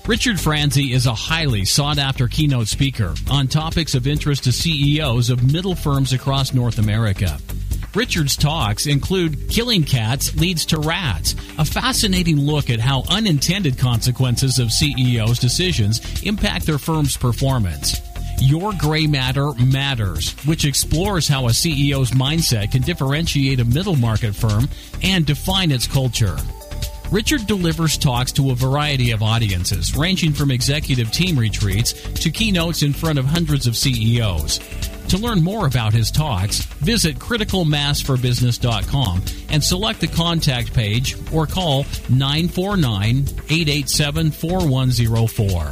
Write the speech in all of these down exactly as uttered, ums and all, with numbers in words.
Richard Franzi is a highly sought-after keynote speaker on topics of interest to C E Os of middle firms across North America. Richard's talks include Killing Cats Leads to Rats, a fascinating look at how unintended consequences of C E Os' decisions impact their firm's performance. Your Gray Matter Matters, which explores how a C E O's mindset can differentiate a middle market firm and define its culture. Richard delivers talks to a variety of audiences, ranging from executive team retreats to keynotes in front of hundreds of C E Os. To learn more about his talks, visit critical mass for business dot com and select the contact page or call nine four nine, eight eight seven, four one zero four.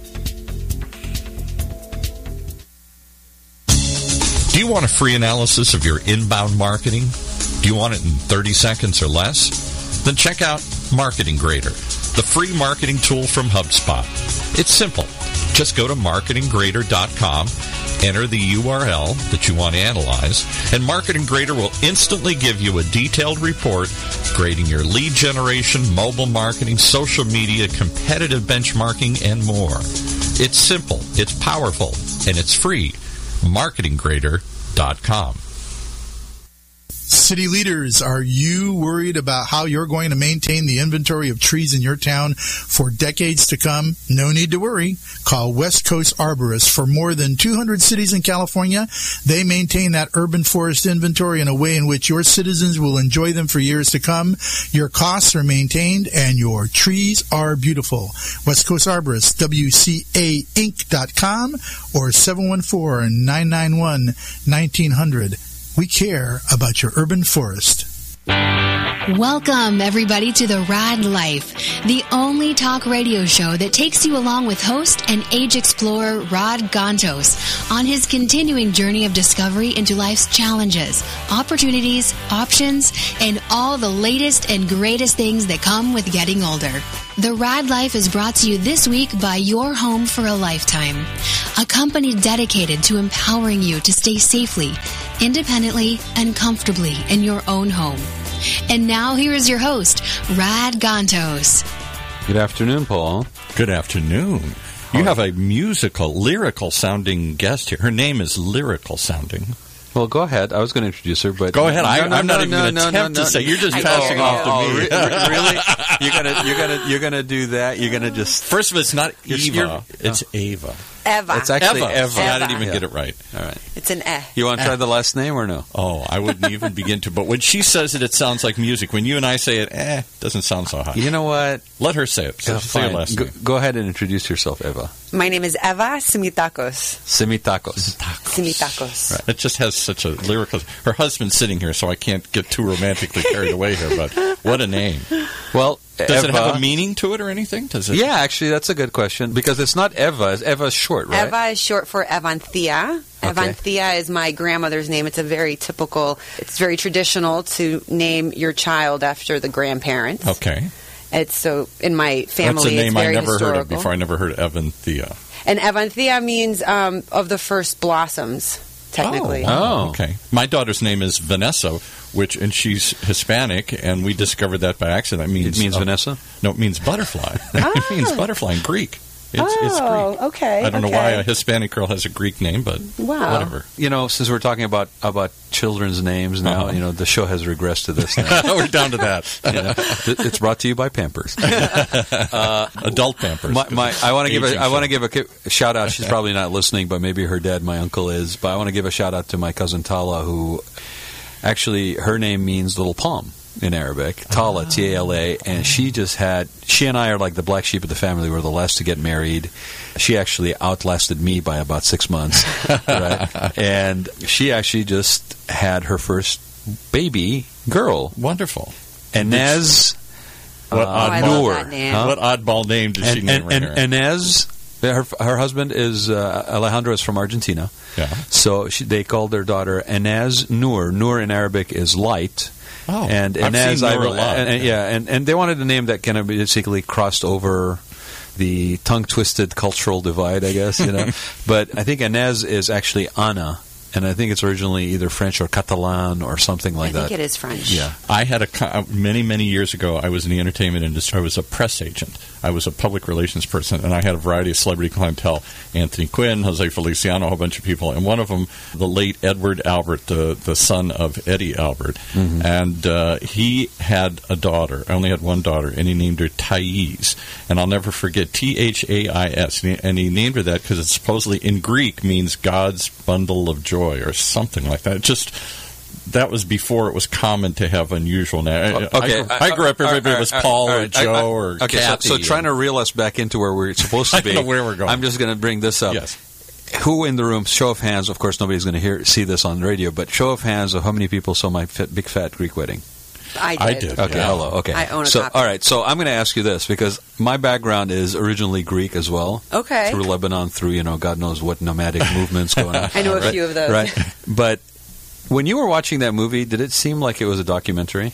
Do you want a free analysis of your inbound marketing? Do you want it in thirty seconds or less? Then check out Marketing Grader, the free marketing tool from HubSpot. It's simple. Just go to marketing grader dot com, enter the U R L that you want to analyze, and Marketing Grader will instantly give you a detailed report grading your lead generation, mobile marketing, social media, competitive benchmarking, and more. It's simple, it's powerful, and it's free. marketing grader dot com. City leaders, are you worried about how you're going to maintain the inventory of trees in your town for decades to come? No need to worry. Call West Coast Arborists. For more than two hundred cities in California, they maintain that urban forest inventory in a way in which your citizens will enjoy them for years to come. Your costs are maintained and your trees are beautiful. West Coast Arborists, W C A Inc dot com or seven one four, nine nine one, one nine zero zero. We care about your urban forest. Welcome, everybody, to The Rad Life, the only talk radio show that takes you along with host and age explorer Rod Gantos on his continuing journey of discovery into life's challenges, opportunities, options, and all the latest and greatest things that come with getting older. The Rad Life is brought to you this week by Your Home for a Lifetime, a company dedicated to empowering you to stay safely, independently, and comfortably in your own home. And now here is your host, Rad Gantos. Good afternoon, Paul. Good afternoon. You have a musical, lyrical-sounding guest here. Her name is lyrical-sounding. Well, go ahead. I was going to introduce her, but go ahead. No, I, no, I'm no, not even no, going to no, attempt no, no. to say. You're just I, passing oh, off to oh, me. Re- really? You're gonna, you're gonna, you're gonna do that? You're gonna just first of all, it's not you're, Eva. You're, it's oh. Ava. Eva. It's actually Eva. Eva. I didn't even yeah. get it right. All right. It's an eh. You want to eh. try the last name or no? Oh, I wouldn't even begin to. But when she says it, it sounds like music. When you and I say it, eh, doesn't sound so hot. You know what? Let her say it. So Oh, say your last go, name. go ahead and introduce yourself, Eva. My name is Eva Simitakos. Simitakos. Simitakos. Right. It just has such a lyrical... Her husband's sitting here, so I can't get too romantically carried away here, but what a name. Well, Does Eva, it have a meaning to it or anything? Does it? Yeah, actually, that's a good question, because it's not Eva. Eva's short, right? Eva is short for Evanthea. Okay. Evanthea is my grandmother's name. It's a very typical, it's very traditional to name your child after the grandparents. Okay. It's so, in my family, That's a name it's very I never historical. heard of before. I never heard of Evanthea. And Evanthea means um, of the first blossoms, technically. Oh, wow. Oh. Okay. My daughter's name is Vanessa, which and she's Hispanic, and we discovered that by accident. It means, It means uh, Vanessa? No, it means butterfly. It means butterfly in Greek. It's, oh, it's Greek. okay. I don't okay. know why a Hispanic girl has a Greek name, but Wow. whatever. You know, since we're talking about, about children's names now, Uh-huh. you know, the show has regressed to this now. We're down to that. You know, th- it's brought to you by Pampers. Uh, Adult Pampers. My, my, I want to give a, Aging I want to show. give a ki- shout out. She's probably not listening, but maybe her dad, my uncle, is. But I want to give a shout out to my cousin Tala, who actually her name means little palm in Arabic. Tala, T A L A, and she just had. She and I are like the black sheep of the family. We're the last to get married. She actually outlasted me by about six months, right? And she actually just had her first baby girl, Wonderful. Inez. What Uh, Oh, I oddball, love that name. What oddball name did she and, name and, her? and Inez, her, her husband is uh, Alejandro is from Argentina. Yeah. So she, they called their daughter Inez Nur. Nur in Arabic is light. Oh, and I've Inez, seen I Nur a re- lot. and, and, yeah, and, and they wanted a name that kind of basically crossed over the tongue-twisted cultural divide, I guess, you know. But I think Inez is actually Anna and I think it's originally either French or Catalan or something like I that. think it is French. Yeah. I had a co- many many years ago. I was in the entertainment industry. I was a press agent. I was a public relations person, and I had a variety of celebrity clientele: Anthony Quinn, Jose Feliciano, a whole bunch of people, and one of them, the late Edward Albert, the the son of Eddie Albert, Mm-hmm. and uh, he had a daughter. I only had one daughter, and he named her Thais, and I'll never forget T H A I S, and he named her that because it supposedly in Greek means God's bundle of joy or something like that. It just that was before it was common to have unusual names. Okay, I, grew, I grew up, everybody was Paul or Joe or okay. Kathy. So, so trying to reel us back into where we're supposed to I be. don't know where we're going. I'm just going to bring this up. Yes. Who in the room? Show of hands. Of course, nobody's going to hear see this on the radio, but show of hands of how many people saw my fit, big fat Greek wedding. I did. I did. Okay, Yeah. hello. Okay, I own a so copy. all right. So I'm going to ask you this because my background is originally Greek as well. Okay. Through Lebanon, through you know God knows what nomadic movements going on. I know a right? few of those. Right, but when you were watching that movie, did it seem like it was a documentary?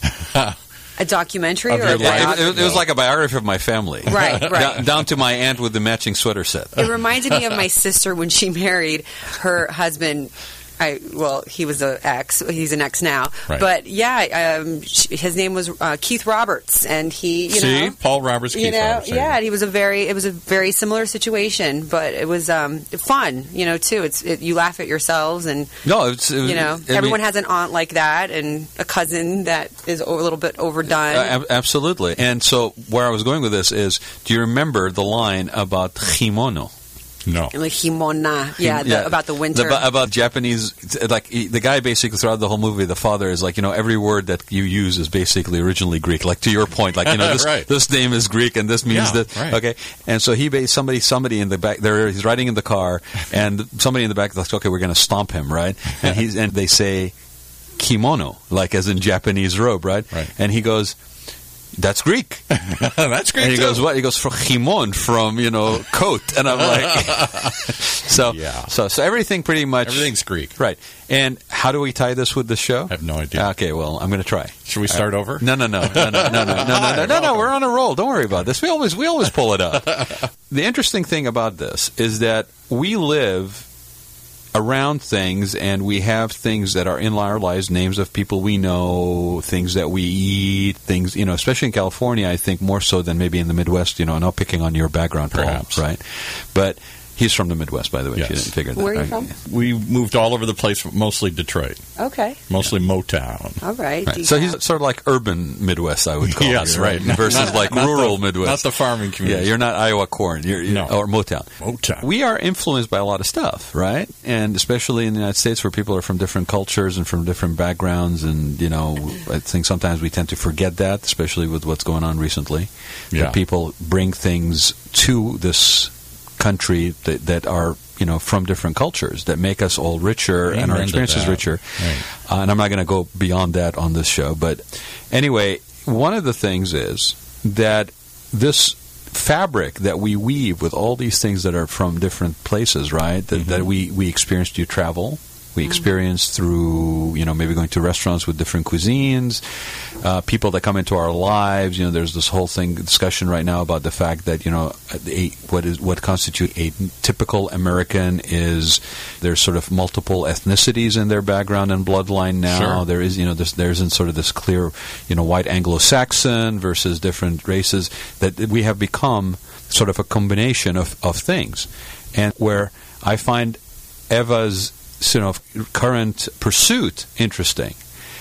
A documentary Of or your a life? It, biography? it- it was like a biography of my family. Right, right. Down, down to my aunt with the matching sweater set. It reminded me of my sister when she married her husband. I well, he was an ex. He's an ex now. Right. But yeah, um, sh- his name was uh, Keith Roberts, and he, you See, know, Paul Roberts, you Keith know, Roberts. yeah, and he was a very, it was a very similar situation, but it was um, fun, you know, too. It's it, you laugh at yourselves, and No, it's, it was, you know, I mean, everyone has an aunt like that, and a cousin that is a little bit overdone. Uh, ab- absolutely. And so where I was going with this is, do you remember the line about kimono? No. Like himona, yeah, the, about the winter. The- about Japanese, like he- the guy basically throughout the whole movie, the father is like, you know, every word that you use is basically originally Greek. Like to your point, like you know, this, Right. this name is Greek and this means Yeah, that. right. Okay, and so he based somebody, somebody in the back there. He's riding in the car, and somebody in the back is like, okay, we're going to stomp him, right? And he's and they say kimono, like as in Japanese robe, right? Right. And he goes, that's Greek. That's great. And he too. goes, what? He goes, from chimon, from, you know, coat. And I'm like, so, Yeah. so, so everything pretty much. Everything's Greek. Right. And how do we tie this with the show? I have no idea. Okay, well, I'm going to try. Should we start over? No, no, no, no, no, no, no, no, no, no, no, no. We're on a roll. Don't worry about this. We always, we always pull it up. The interesting thing about this is that we live around things, and we have things that are in our lives, names of people we know, things that we eat, things, you know, especially in California, I think more so than maybe in the Midwest, you know, not picking on your background, Paul, Perhaps. right? But he's from the Midwest, by the way. Yes. She didn't figure that Where are you out. from? We moved all over the place, mostly Detroit, Okay, mostly Motown. all right. Right. So he's sort of like urban Midwest, I would call Yes, it. right. Versus Not- like not rural the- Midwest. Not the farming Yeah, community. you're not Iowa corn. You're, you're No. or Motown. Motown. We are influenced by a lot of stuff, right? And especially in the United States, where people are from different cultures and from different backgrounds, and you know, I think sometimes we tend to forget that, especially with what's going on recently. Yeah. That people bring things to this country that, that are, you know, from different cultures that make us all richer and Amen our to experiences that. richer. Right. Uh, and I'm not going to go beyond that on this show. But anyway, one of the things is that this fabric that we weave with all these things that are from different places, right, that, Mm-hmm. that we, we experience through travel, we experience through, you know, maybe going to restaurants with different cuisines, uh, people that come into our lives. You know, there's this whole thing, discussion right now about the fact that, you know, a, what is what constitutes a typical American is there's sort of multiple ethnicities in their background and bloodline now. Sure. There is, you know, this, there isn't sort of this clear, you know, white Anglo-Saxon versus different races, that we have become sort of a combination of, of things. And where I find Eva's sort of current pursuit interesting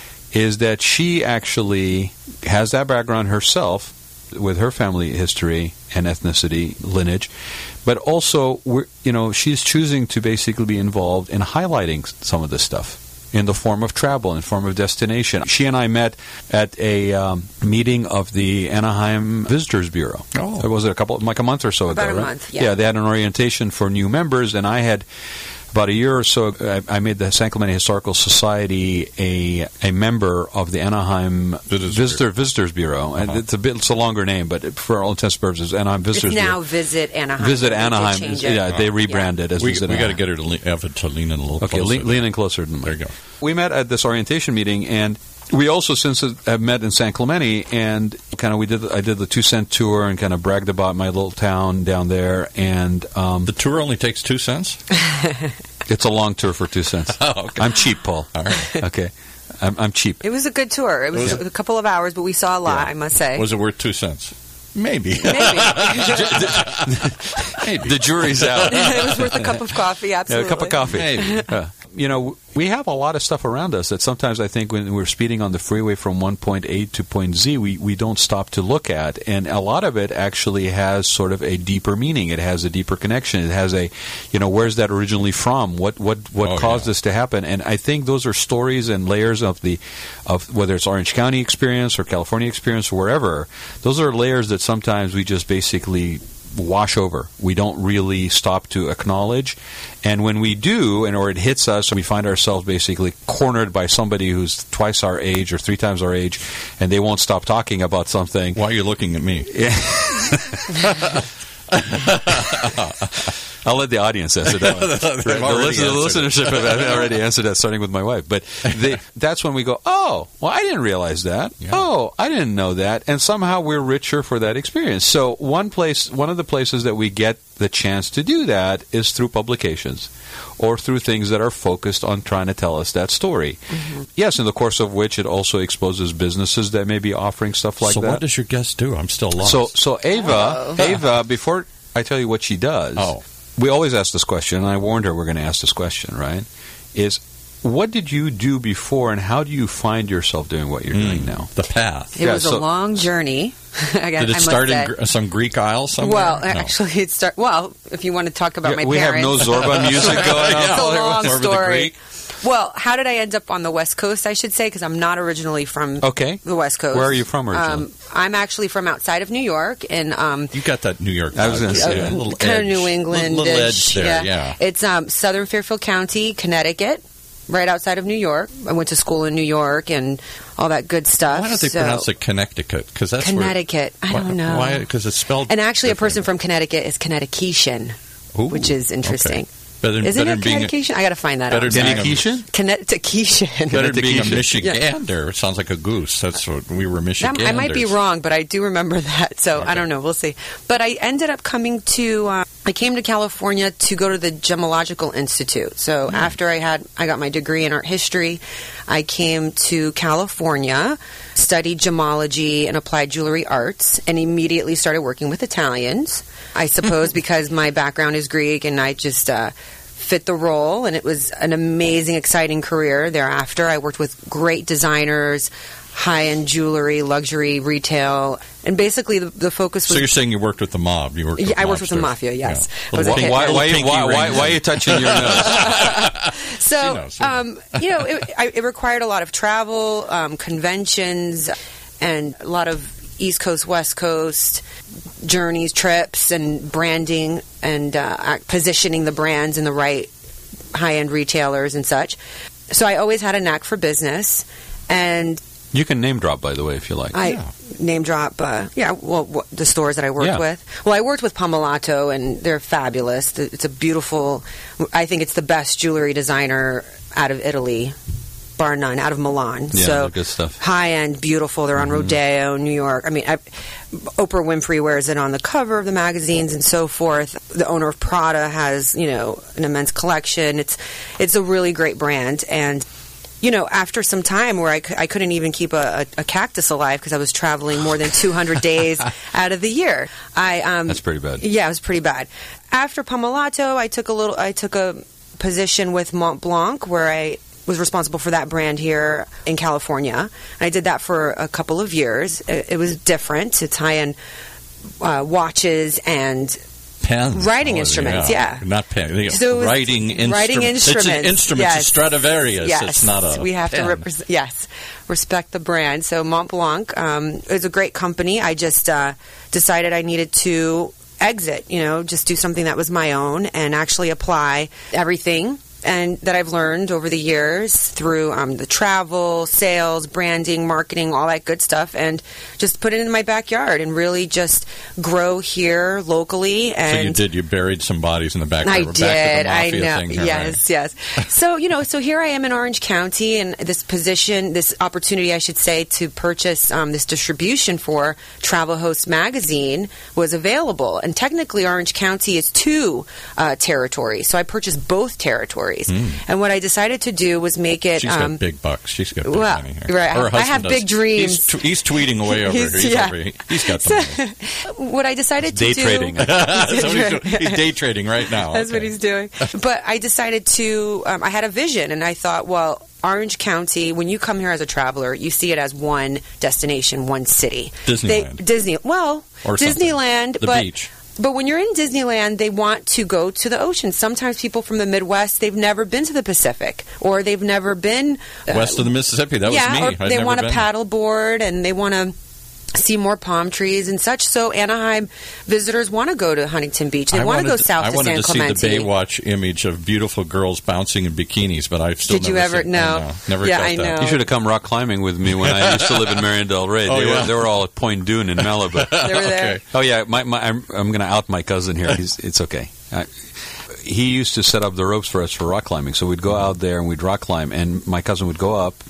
is that she actually has that background herself with her family history and ethnicity lineage, but also we're, you know, she's choosing to basically be involved in highlighting some of this stuff in the form of travel, in the form of destination. She and I met at a um, meeting of the Anaheim Visitors Bureau. Oh. Was it a couple, like a month or so About ago, a right? month, yeah. They had an orientation for new members, and I had about a year or so ago, I, I made the San Clemente Historical Society a a member of the Anaheim Visitors Visitor Visitors Bureau, and Uh-huh. it's a bit it's a longer name, but for all intents and purposes, Anaheim Visitors It's now Bureau. Visit Anaheim. Visit They did Anaheim. change is- it. Yeah, they rebranded as We, Visit we got to Anaheim. get her to le- Eva to lean in a little Okay, closer. lean, lean in closer to me. There you go. We met at this orientation meeting, and we also since have met in San Clemente, and kind of we did. I did the two cent tour and kind of bragged about my little town down there, and um, The tour only takes two cents? It's a long tour for two cents. Oh, okay. I'm cheap, Paul. All right. Okay. I'm, I'm cheap. It was a good tour. It was, was a, a couple of hours, but we saw a lot, Yeah. I must say. Was it worth two cents? Maybe. Maybe. The jury's out. It was worth a cup of coffee, Yeah, absolutely. a cup of coffee. Maybe. Yeah. You know, we have a lot of stuff around us that sometimes I think when we're speeding on the freeway from one point A to point Z, we, we don't stop to look at. And a lot of it actually has sort of a deeper meaning. It has a deeper connection. It has a, you know, where's that originally from? What what, what Oh, caused yeah. this to happen? And I think those are stories and layers of the, of whether it's Orange County experience or California experience or wherever, those are layers that sometimes we just basically wash over. We don't really stop to acknowledge. And when we do, and or it hits us, and we find ourselves basically cornered by somebody who's twice our age or three times our age, and they won't stop talking about something. Why are you looking at me? Yeah. I'll let the audience answer that one. They've the, already listen, the answered listenership have already answered that, starting with my wife. But they, that's when we go, oh, well, I didn't realize that. Yeah. Oh, I didn't know that. And somehow we're richer for that experience. So one place, one of the places that we get the chance to do that is through publications or through things that are focused on trying to tell us that story. Mm-hmm. Yes, in the course of which it also exposes businesses that may be offering stuff like so that. what does your guest do? I'm still lost. So, so Ava, Oh. Ava, before I tell you what she does, Oh. we always ask this question, and I warned her we're going to ask this question, right? Is what did you do before, and how do you find yourself doing what you're Mm, doing now? the path. It Yeah, was so- a long journey. I got, Did it I must start say. in gr- some Greek Isle somewhere? Well, No. actually, it start. Well, if you want to talk about Yeah, my we parents, have no Zorba music going on. It's a Yeah. long Zorba the story. Greek. Well, how did I end up on the West Coast? I should say because I'm not originally from Okay. the West Coast. Where are you from originally? Um, I'm actually from outside of New York, and um, You got that New York. I was gonna vibe, say, yeah, uh, a little kind of edge. New England. Little, little edge there, yeah. It's um, Southern Fairfield County, Connecticut, right outside of New York. I went to school in New York and all that good stuff. Why don't they so- pronounce it Connecticut? Because that's Connecticut? Where, I don't know. Why? Because it's spelled. And actually, a person different. from Connecticut is Connecticutian, Ooh, which is interesting. okay. Better, Isn't better it being a- Connecticut? I got to find that better out. than being a- Connecticut? Connecticut. Better than being a Connecticut. Michigander. It sounds like a goose. That's what we were Michiganders. That, I might be wrong, but I do remember that. So Okay. I don't know. We'll see. But I ended up coming to. Uh, I came to California to go to the Gemological Institute. So Hmm. after I had, I got my degree in art history. I came to California, studied gemology and applied jewelry arts, and immediately started working with Italians. I suppose because my background is Greek, and I just. Uh, fit the role, and it was an amazing, exciting career thereafter. I worked with great designers, high-end jewelry, luxury retail, and basically the, the focus was... So you're saying you worked with the mob? You worked. Yeah, with I worked with the mobsters. mafia, yes. Yeah. I was Little a pink- hit. Why, little why, pinky why, why, rings. why are you touching your nose? So, She knows, she knows. um, you know, it, I, it required a lot of travel, um, conventions, and a lot of East Coast, West Coast journeys, trips, and branding, and uh, positioning the brands in the right high-end retailers and such. So I always had a knack for business, and You can name drop, by the way, if you like. I Yeah. name drop, uh, yeah, well, w- the stores that I worked Yeah. with. Well, I worked with Pomelato, and they're fabulous. Th- It's a beautiful, I think it's the best jewelry designer out of Italy, bar none, out of Milan. Yeah, so good stuff. high end, beautiful. They're on Rodeo, New York. I mean, I, Oprah Winfrey wears it on the cover of the magazines and so forth. The owner of Prada has, you know, an immense collection. It's it's a really great brand. And you know, after some time where I, c- I couldn't even keep a, a, a cactus alive because I was traveling more than two hundred days out of the year. I um, That's pretty bad. Yeah, it was pretty bad. After Pomelato, I took a little. I took a position with Mont Blanc where I was responsible for that brand here in California. And I did that for a couple of years. It, it was different. It's high-end uh, watches and Pens. Writing Oh, instruments, yeah. Not pen. they- So it was writing instruments. writing instruments. It's an instrument. Yes. It's a Stradivarius. Yes. It's not a We have pen. to represent. Yes, respect the brand. So Mont Blanc um, is a great company. I just uh, decided I needed to exit. You know, just do something that was my own and actually apply everything and that I've learned over the years through um, the travel, sales, branding, marketing, all that good stuff, and just put it in my backyard and really just grow here locally. And So you did. You buried some bodies in the back. I back did. Of the I mafia know. Thing here, yes, yes. So you know, so here I am in Orange County, and this position, this opportunity, I should say, to purchase um, this distribution for Travel Host magazine was available. And technically, Orange County is two uh, territories, so I purchased both territories. stories. Mm. And what I decided to do was make it. She's um, got big bucks. She's got big well, money here. right. Her I have husband big does. dreams. He's, t- he's tweeting away over He's- here. He's, yeah. over here. He's got the money. What I decided to Day do. trading. That's what he's, doing. He's day trading right now. That's what Okay. he's doing. But I decided to. Um, I had a vision, and I thought, well, Orange County. When you come here as a traveler, you see it as one destination, one city. Disneyland. They, Disney. Well, Or something. Disneyland, The but. beach. But when you're in Disneyland, they want to go to the ocean. Sometimes people from the Midwest, they've never been to the Pacific, or they've never been uh, West of the Mississippi. That yeah, was me. or I'd they never want to been. paddle board and they want to see more palm trees and such. So Anaheim visitors want to go to Huntington Beach. They I want to go wanted south I to wanted San to Clemente. see the Baywatch image of beautiful girls bouncing in bikinis, but I've still Did you never ever- seen, no. I know. Never Yeah, got I that. know. You should have come rock climbing with me when I used to live in Marion Del Rey. Oh, they, yeah. were, they were all at Point Dune in Malibu. They were there. Okay. Oh yeah, my, my, I'm, I'm going to out my cousin here. He's, it's okay. I, he used to set up the ropes for us for rock climbing, so we'd go out there and we'd rock climb, and my cousin would go up,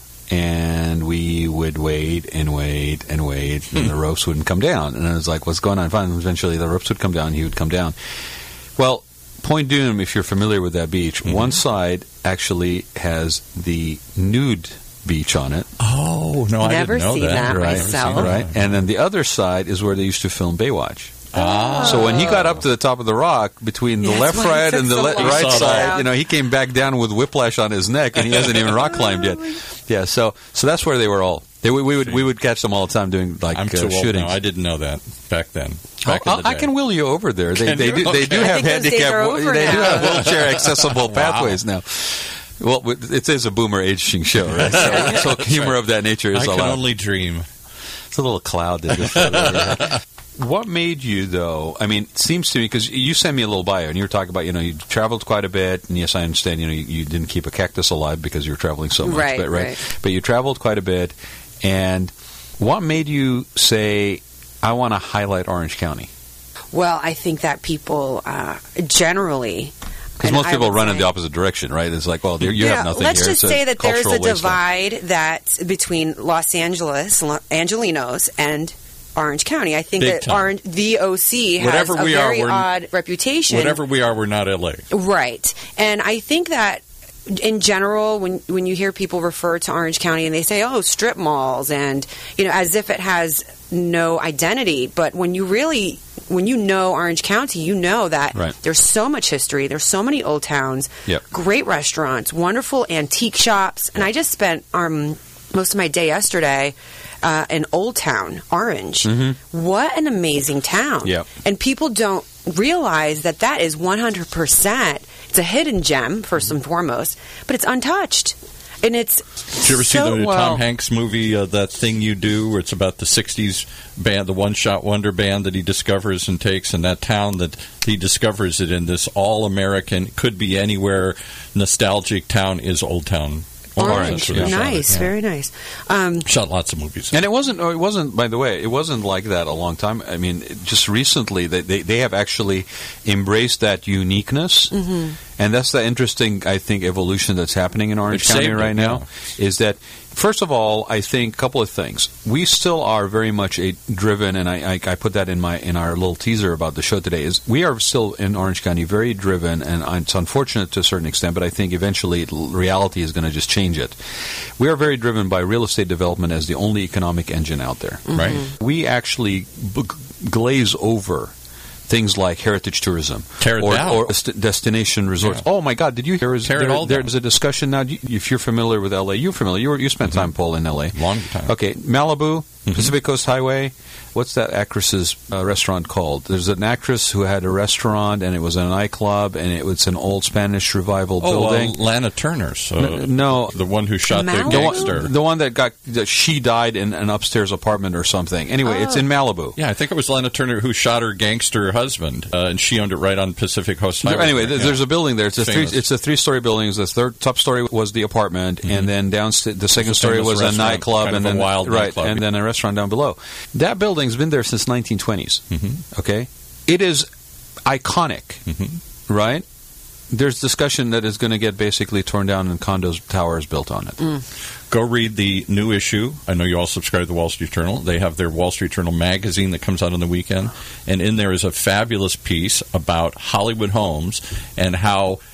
and we would wait and wait and wait, and the ropes wouldn't come down. And I was like, "What's going on?" Finally, eventually, the ropes would come down. He would come down. Well, Point Dune, if you're familiar with that beach, Mm-hmm. one side actually has the nude beach on it. Oh, no, I Never didn't know seen that. that Right, myself. right. And then the other side is where they used to film Baywatch. Ah. So when he got up to the top of the rock, between the Yes, left why it side took and the so le- long. right You saw side, that. you know, he came back down with whiplash on his neck, and he hasn't even rock climbed yet. Yeah, so so that's where they were all. They, we, we would we would catch them all the time doing like I'm uh, too old shootings. now. I didn't know that back then. Back Oh, in the I day. can wheel you over there. They, Can they you? do they do Okay. I have think those days handicap. are over They do now. have wheelchair accessible Wow. pathways now. Well, it is a boomer aging show, right? So, so humor of that nature is I can allowed. only dream. It's a little cloud that just floated over here. What made you, though? I mean, it seems to me, because you sent me a little bio, and you were talking about, you know, you traveled quite a bit, and yes, I understand, you know, you, you didn't keep a cactus alive because you were traveling so much, Right, but, right. But you traveled quite a bit, and what made you say, I want to highlight Orange County? Well, I think that people uh, generally. Because and most I people would run in say- the opposite direction, right? It's like, well, you you Yeah, have nothing let's here. just It's a say that there's a cultural wasteland. divide that between Los Angeles, Lo- Angelinos, and Orange County. I think Big that time. Orange, the O C has Whatever a we are, very we're- odd reputation. Whatever we are, we're not L A. Right. And I think that in general, when when you hear people refer to Orange County and they say, oh, strip malls, and, you know, as if it has no identity. But when you really, when you know Orange County, you know that Right. there's so much history. There's so many old towns, Yep. great restaurants, wonderful antique shops. And I just spent um, most of my day yesterday uh, in Old Town, Orange. What an amazing town. Yep. And people don't realize that that is one hundred percent. It's a hidden gem, first and foremost, but it's untouched. And it's Did you ever so see the well. Tom Hanks movie, uh, That Thing You Do, where it's about the sixties band, the one-shot wonder band that he discovers and takes, and that town that he discovers it in, this all-American, could be anywhere, nostalgic town is Old Town. Orange, That's where they shot it, nice, yeah. very nice. Um, Shot lots of movies. And it wasn't. oh, It wasn't. By the way, it wasn't like that a long time. I mean, it- just recently, they they, they have actually embraced that uniqueness, Mm-hmm. and that's the interesting, I think, evolution that's happening in Orange Which County saved it, right now. Is that first of all, I think a couple of things. We still are very much a driven, and I, I, I put that in my in our little teaser about the show today. Is we are still in Orange County very driven, and it's unfortunate to a certain extent, but I think eventually it, reality is going to just change it. We are very driven by real estate development as the only economic engine out there. Right. We actually b- glaze over things like heritage tourism Tear it or, down. or dest- destination resorts. Yeah. Oh my God! Did you hear? Is Tear it there- all down. there's a discussion now. You- If you're familiar with L A, you're familiar. You, were, you spent time, Paul, in L A. Long time. Okay, Malibu, Pacific Coast Highway. What's that actress's uh, restaurant called? There's an actress who had a restaurant, and it was a nightclub, and it was an old Spanish revival Oh, building. uh, Lana Turner's. Uh, N- no. The one who shot the Malibu? The one, gangster. the one that got that she died in an upstairs apartment or something. Anyway, it's in Malibu. Yeah, I think it was Lana Turner who shot her gangster husband, uh, and she owned it right on Pacific Coast Highway. Anyway, Yeah. there's a building there. It's a three. Famous. It's a three-story building. The third top story was the apartment, and then down the second a story famous was a restaurant, nightclub, kind and of a then wild right, nightclub. and then a restaurant down below. That building's been there since nineteen twenties. Mm-hmm. Okay, it is iconic, Mm-hmm. right? There's discussion that it's going to get basically torn down and condos towers built on it. Go read the new issue. I know you all subscribe to the Wall Street Journal. They have their Wall Street Journal magazine that comes out on the weekend, and in there is a fabulous piece about Hollywood homes and how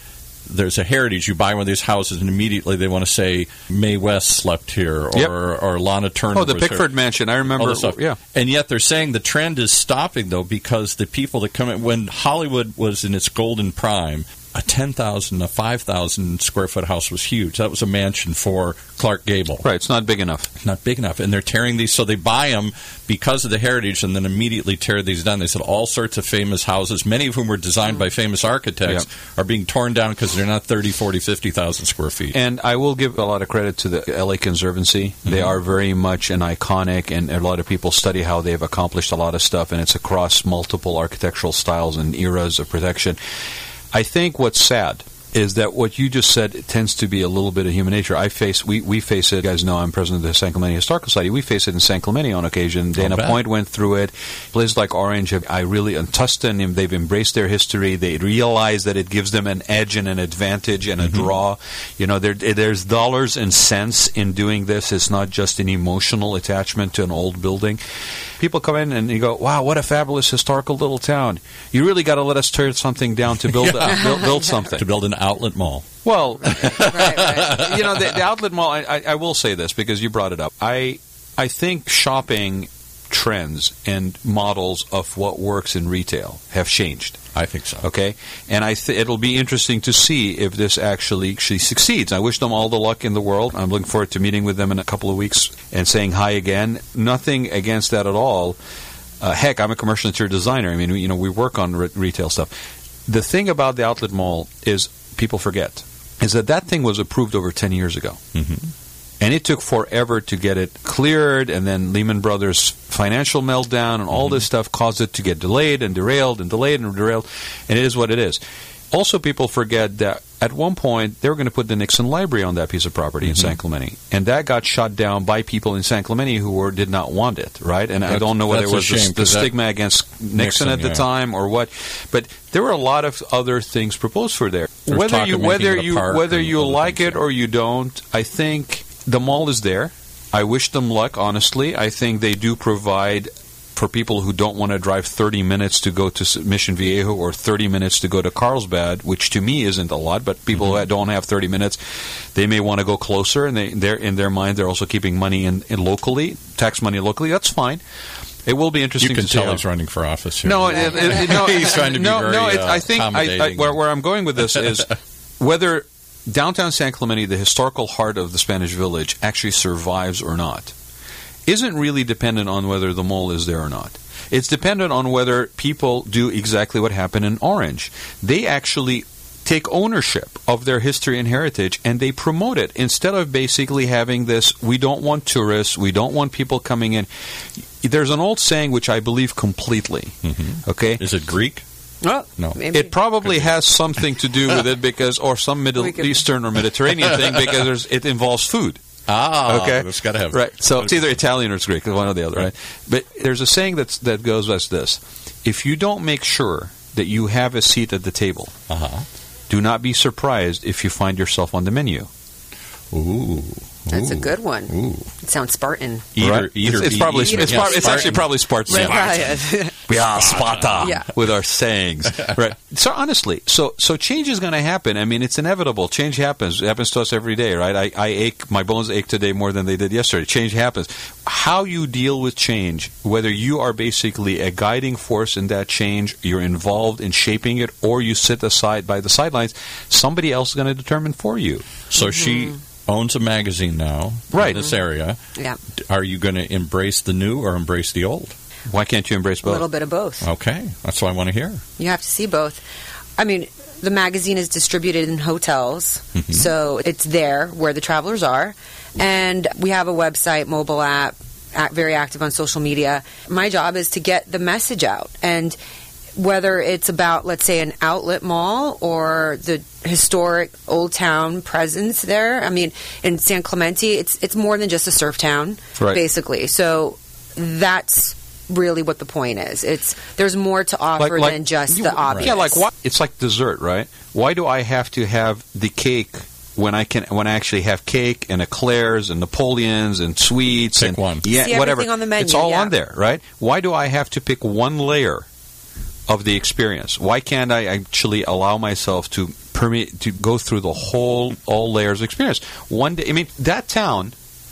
there's a heritage. You buy one of these houses, and immediately they want to say Mae West slept here, or Yep. or Lana Turner. Oh, the was Pickford here. Mansion. I remember. All this stuff. Yeah. And yet they're saying the trend is stopping, though, because the people that come in, when Hollywood was in its golden prime, a ten thousand, a five thousand square foot house was huge. That was a mansion for Clark Gable. Right. It's not big enough. Not big enough. And they're tearing these, so they buy them because of the heritage and then immediately tear these down. They said all sorts of famous houses, many of whom were designed by famous architects, Yeah. are being torn down because they're not thirty, forty, fifty thousand square feet. And I will give a lot of credit to the L A Conservancy. Mm-hmm. They are very much an iconic, and a lot of people study how they've accomplished a lot of stuff, and it's across multiple architectural styles and eras of protection. I think what's sad is that what you just said tends to be a little bit of human nature. I face, we, we face it, you guys know I'm president of the San Clemente Historical Society, we face it in San Clemente on occasion. Dana Point went through it. Places like Orange, have, I really, and Tustin, they've embraced their history. They realize that it gives them an edge and an advantage and a mm-hmm. draw. You know, there, there's dollars and cents in doing this. It's not just an emotional attachment to an old building. People come in and you go, wow, what a fabulous historical little town. You really got to let us tear something down to build, yeah. uh, build, build something. To build an outlet mall. Well, right, right. You know, the, the outlet mall, I, I, I will say this because you brought it up. I, I think shopping trends and models of what works in retail have changed. I think so. Okay? And I th- it'll be interesting to see if this actually, actually succeeds. I wish them all the luck in the world. I'm looking forward to meeting with them in a couple of weeks and saying hi again. Nothing against that at all. Uh, heck, I'm a commercial interior designer. I mean, we, you know, we work on re- retail stuff. The thing about the outlet mall is people forget is that that thing was approved over ten years ago. Mm-hmm. And it took forever to get it cleared, and then Lehman Brothers financial meltdown and all mm-hmm. this stuff caused it to get delayed and derailed and delayed and derailed, and it is what it is. Also, people forget that at one point they were going to put the Nixon Library on that piece of property mm-hmm. in San Clemente, and that got shut down by people in San Clemente who were, did not want it, right? And that's, I don't know whether it was the, the stigma against Nixon, Nixon at the yeah. time or what, but there were a lot of other things proposed for there. There's whether you whether you whether you like it there. or you don't, I think the mall is there. I wish them luck, honestly. I think they do provide for people who don't want to drive thirty minutes to go to Mission Viejo or thirty minutes to go to Carlsbad, which to me isn't a lot, but people mm-hmm. who don't have thirty minutes, they may want to go closer, and they, they're in their mind they're also keeping money in, in locally, tax money locally. That's fine. It will be interesting you can to see tell how. he's running for office here. No, it, it, it, no he's trying to be no, very no, it, uh, I think I, I, where, where I'm going with this is whether downtown San Clemente, the historical heart of the Spanish Village, actually survives or not, isn't really dependent on whether the mall is there or not. It's dependent on whether people do exactly what happened in Orange. They actually take ownership of their history and heritage, and they promote it instead of basically having this, we don't want tourists, we don't want people coming in. There's an old saying which I believe completely. Mm-hmm. Okay, is it Greek? Well, no. Maybe. It probably has something to do with it because, or some Middle Eastern or Mediterranean thing because there's, it involves food. Ah, okay, it's got to have right. So it's either Italian or it's Greek, one or the other, right? But there's a saying that's that goes as this: if you don't make sure that you have a seat at the table, uh-huh. do not be surprised if you find yourself on the menu. Ooh. That's Ooh. a good one. Ooh. It sounds Spartan. Eater, right? eater, it's, it's probably eater. it's, Yeah, probably, it's actually probably Spartan. Right. We are Sparta Yeah. with our sayings, right? So honestly, so so change is going to happen. I mean, it's inevitable. Change happens. It happens to us every day, right? I, I ache. My bones ache today more than they did yesterday. Change happens. How you deal with change, whether you are basically a guiding force in that change, you're involved in shaping it, or you sit aside by the sidelines, somebody else is going to determine for you. So mm-hmm. she owns a magazine now right. in this area. Yeah. Are you going to embrace the new or embrace the old? Why can't you embrace both? A little bit of both. Okay. That's what I want to hear. You have to see both. I mean, the magazine is distributed in hotels, mm-hmm. so it's there where the travelers are. And we have a website, mobile app, act, very active on social media. My job is to get the message out. And whether it's about, let's say, an outlet mall or the historic Old Town presence there. I mean, in San Clemente, it's it's more than just a surf town, right. basically. So that's really what the point is. It's there's more to offer like, like, than just you, the obvious. Yeah, like what? It's like dessert, right? Why do I have to have the cake when I can when I actually have cake and eclairs and Napoleons and sweets pick and one. yeah, See whatever. everything on the menu, it's all yeah. on there, right? Why do I have to pick one layer of the experience? Why can't I actually allow myself to permeate, to go through the whole, all layers of experience. One day, I mean, that town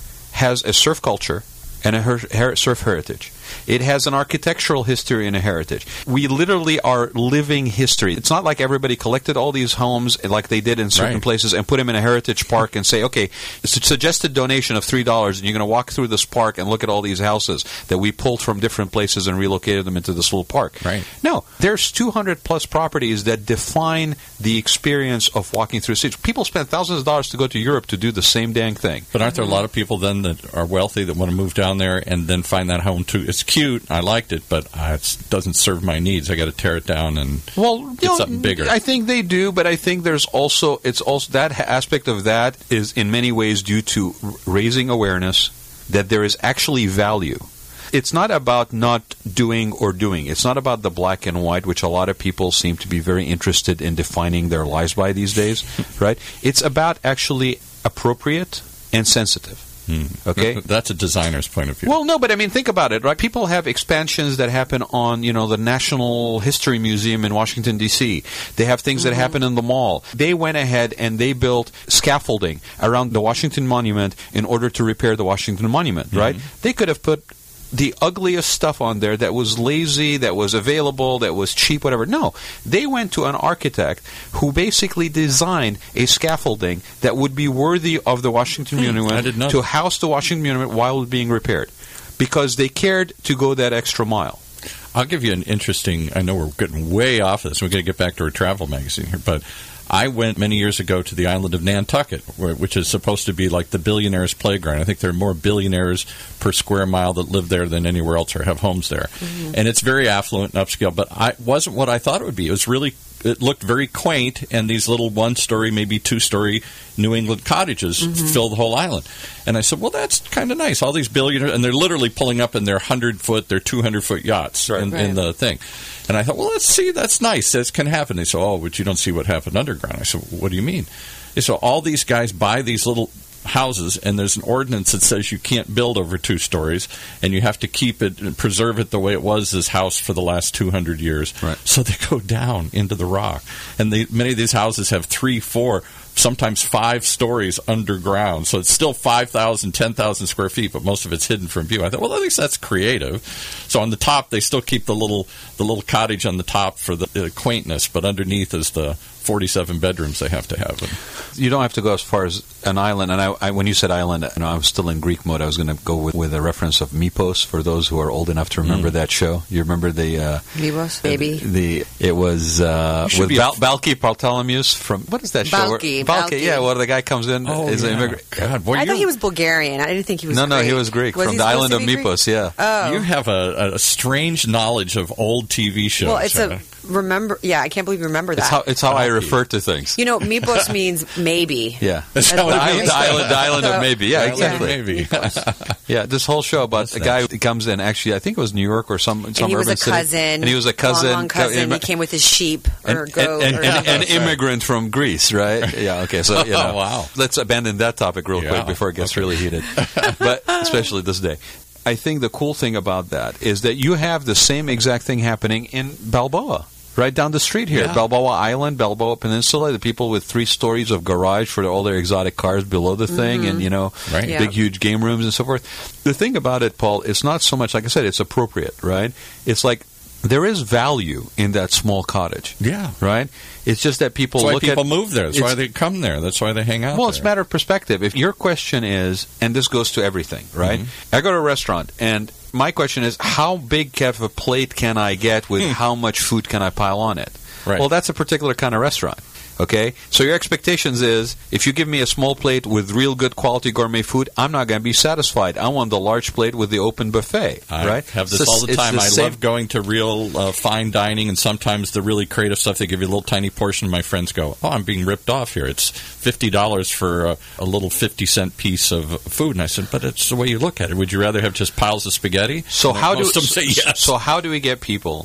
has a surf culture and a her, her, surf heritage. It has an architectural history and a heritage. We literally are living history. It's not like everybody collected all these homes like they did in certain right. places and put them in a heritage park and say, okay, it's a suggested donation of three dollars, and you're going to walk through this park and look at all these houses that we pulled from different places and relocated them into this little park. Right. No, there's two hundred plus properties that define the experience of walking through cities. People spend thousands of dollars to go to Europe to do the same dang thing. But aren't there a lot of people then that are wealthy that want to move down there and then find that home too? It's cute. I liked it, but uh, it doesn't serve my needs. I got to tear it down and well, get you know, something bigger. I think they do, but I think there's also it's also that aspect of that is in many ways due to raising awareness that there is actually value. It's not about not doing or doing. It's not about the black and white, which a lot of people seem to be very interested in defining their lives by these days, right? It's about actually appropriate and sensitive. Hmm. Okay, that's a designer's point of view. Well, no, but I mean, think about it, right? People have expansions that happen on, you know, the National History Museum in Washington, D C They have things mm-hmm. that happen in the mall. They went ahead and they built scaffolding around the Washington Monument in order to repair the Washington Monument, mm-hmm. right? They could have put the ugliest stuff on there that was lazy, that was available, that was cheap, whatever. No, they went to an architect who basically designed a scaffolding that would be worthy of the Washington hmm, Monument to house the Washington Monument while it was being repaired, because they cared to go that extra mile. I'll give you an interesting, I know we're getting way off this, we're going to get back to our travel magazine here, but I went many years ago to the island of Nantucket, where, which is supposed to be like the billionaire's playground. I think there are more billionaires per square mile that live there than anywhere else or have homes there. Mm-hmm. And it's very affluent and upscale, but it wasn't what I thought it would be. It was really, it looked very quaint, and these little one-story, maybe two-story New England cottages mm-hmm. fill the whole island. And I said, well, that's kind of nice. All these billionaires, and they're literally pulling up in their hundred-foot, their two hundred-foot yachts right. In, right. in the thing. And I thought, well, let's see, that's nice. This can happen. They said, oh, but you don't see what happened underground. I said, what do you mean? They said, all these guys buy these little houses, and there's an ordinance that says you can't build over two stories, and you have to keep it and preserve it the way it was, this house, for the last two hundred years. Right. So they go down into the rock. And they, many of these houses have three, four, sometimes five stories underground. So it's still five thousand, ten thousand square feet, but most of it's hidden from view. I thought, well, at least that's creative. So on the top, they still keep the little the little cottage on the top for the, the quaintness, but underneath is the forty-seven bedrooms they have to have. You don't have to go as far as an island. And I, I, when you said island, you know, I was still in Greek mode. I was going to go with, with a reference of Mypos, for those who are old enough to remember mm. that show. You remember the... Uh, Mypos, maybe. The, the, it was uh, with Bal- Balki Bartolomeus from... What is that show? Balki. Balki, Balki. Yeah, where the guy comes in. Oh, is yeah. an immigrant. God, boy, I you... thought he was Bulgarian. I didn't think he was No, Greek. no, he was Greek. Was from the island of Mypos, yeah. Oh. You have a, a strange knowledge of old T V shows. Well, it's right? a... Remember, yeah, I can't believe you remember that. It's how, it's how I refer to things. You know, Mypos means maybe. Yeah. That's That's how the, it island, means. the, island, the island of maybe. Yeah, exactly. Maybe. Yeah, this whole show about That's a guy nice. who comes in, actually, I think it was New York or some, some and he was urban a cousin. city. And he was a cousin. Long, long cousin. Co- he came with his sheep or and, goat. and, or and, and an immigrant from Greece, right? Yeah, okay. So, you know, oh, wow. Let's abandon that topic real Yeah. quick before it gets Okay. really heated. But especially this day. I think the cool thing about that is that you have the same exact thing happening in Balboa. Right down the street here, Yeah. Balboa Island, Balboa Peninsula, the people with three stories of garage for all their exotic cars below the thing, Mm-hmm. and, you know, Right. Yeah. big, huge game rooms and so forth. The thing about it, Paul, it's not so much, like I said, it's appropriate, right? It's like there is value in that small cottage. Yeah. Right? It's just that people That's why look people at... move there. That's why it's- they come there. That's why they hang out Well, there. it's a matter of perspective. If your question is, and this goes to everything, right? Mm-hmm. I go to a restaurant, and my question is, how big of a plate can I get with how much food can I pile on it? Right. Well, that's a particular kind of restaurant. Okay? So your expectations is, if you give me a small plate with real good quality gourmet food, I'm not going to be satisfied. I want the large plate with the open buffet. I right? have this It's all the it's time. I same- love going to real uh, fine dining, and sometimes the really creative stuff, they give you a little tiny portion. My friends go, oh, I'm being ripped off here. It's fifty dollars for a, a little fifty-cent piece of food. And I said, but it's the way you look at it. Would you rather have just piles of spaghetti? So And how do most of them say yes. So how do we get people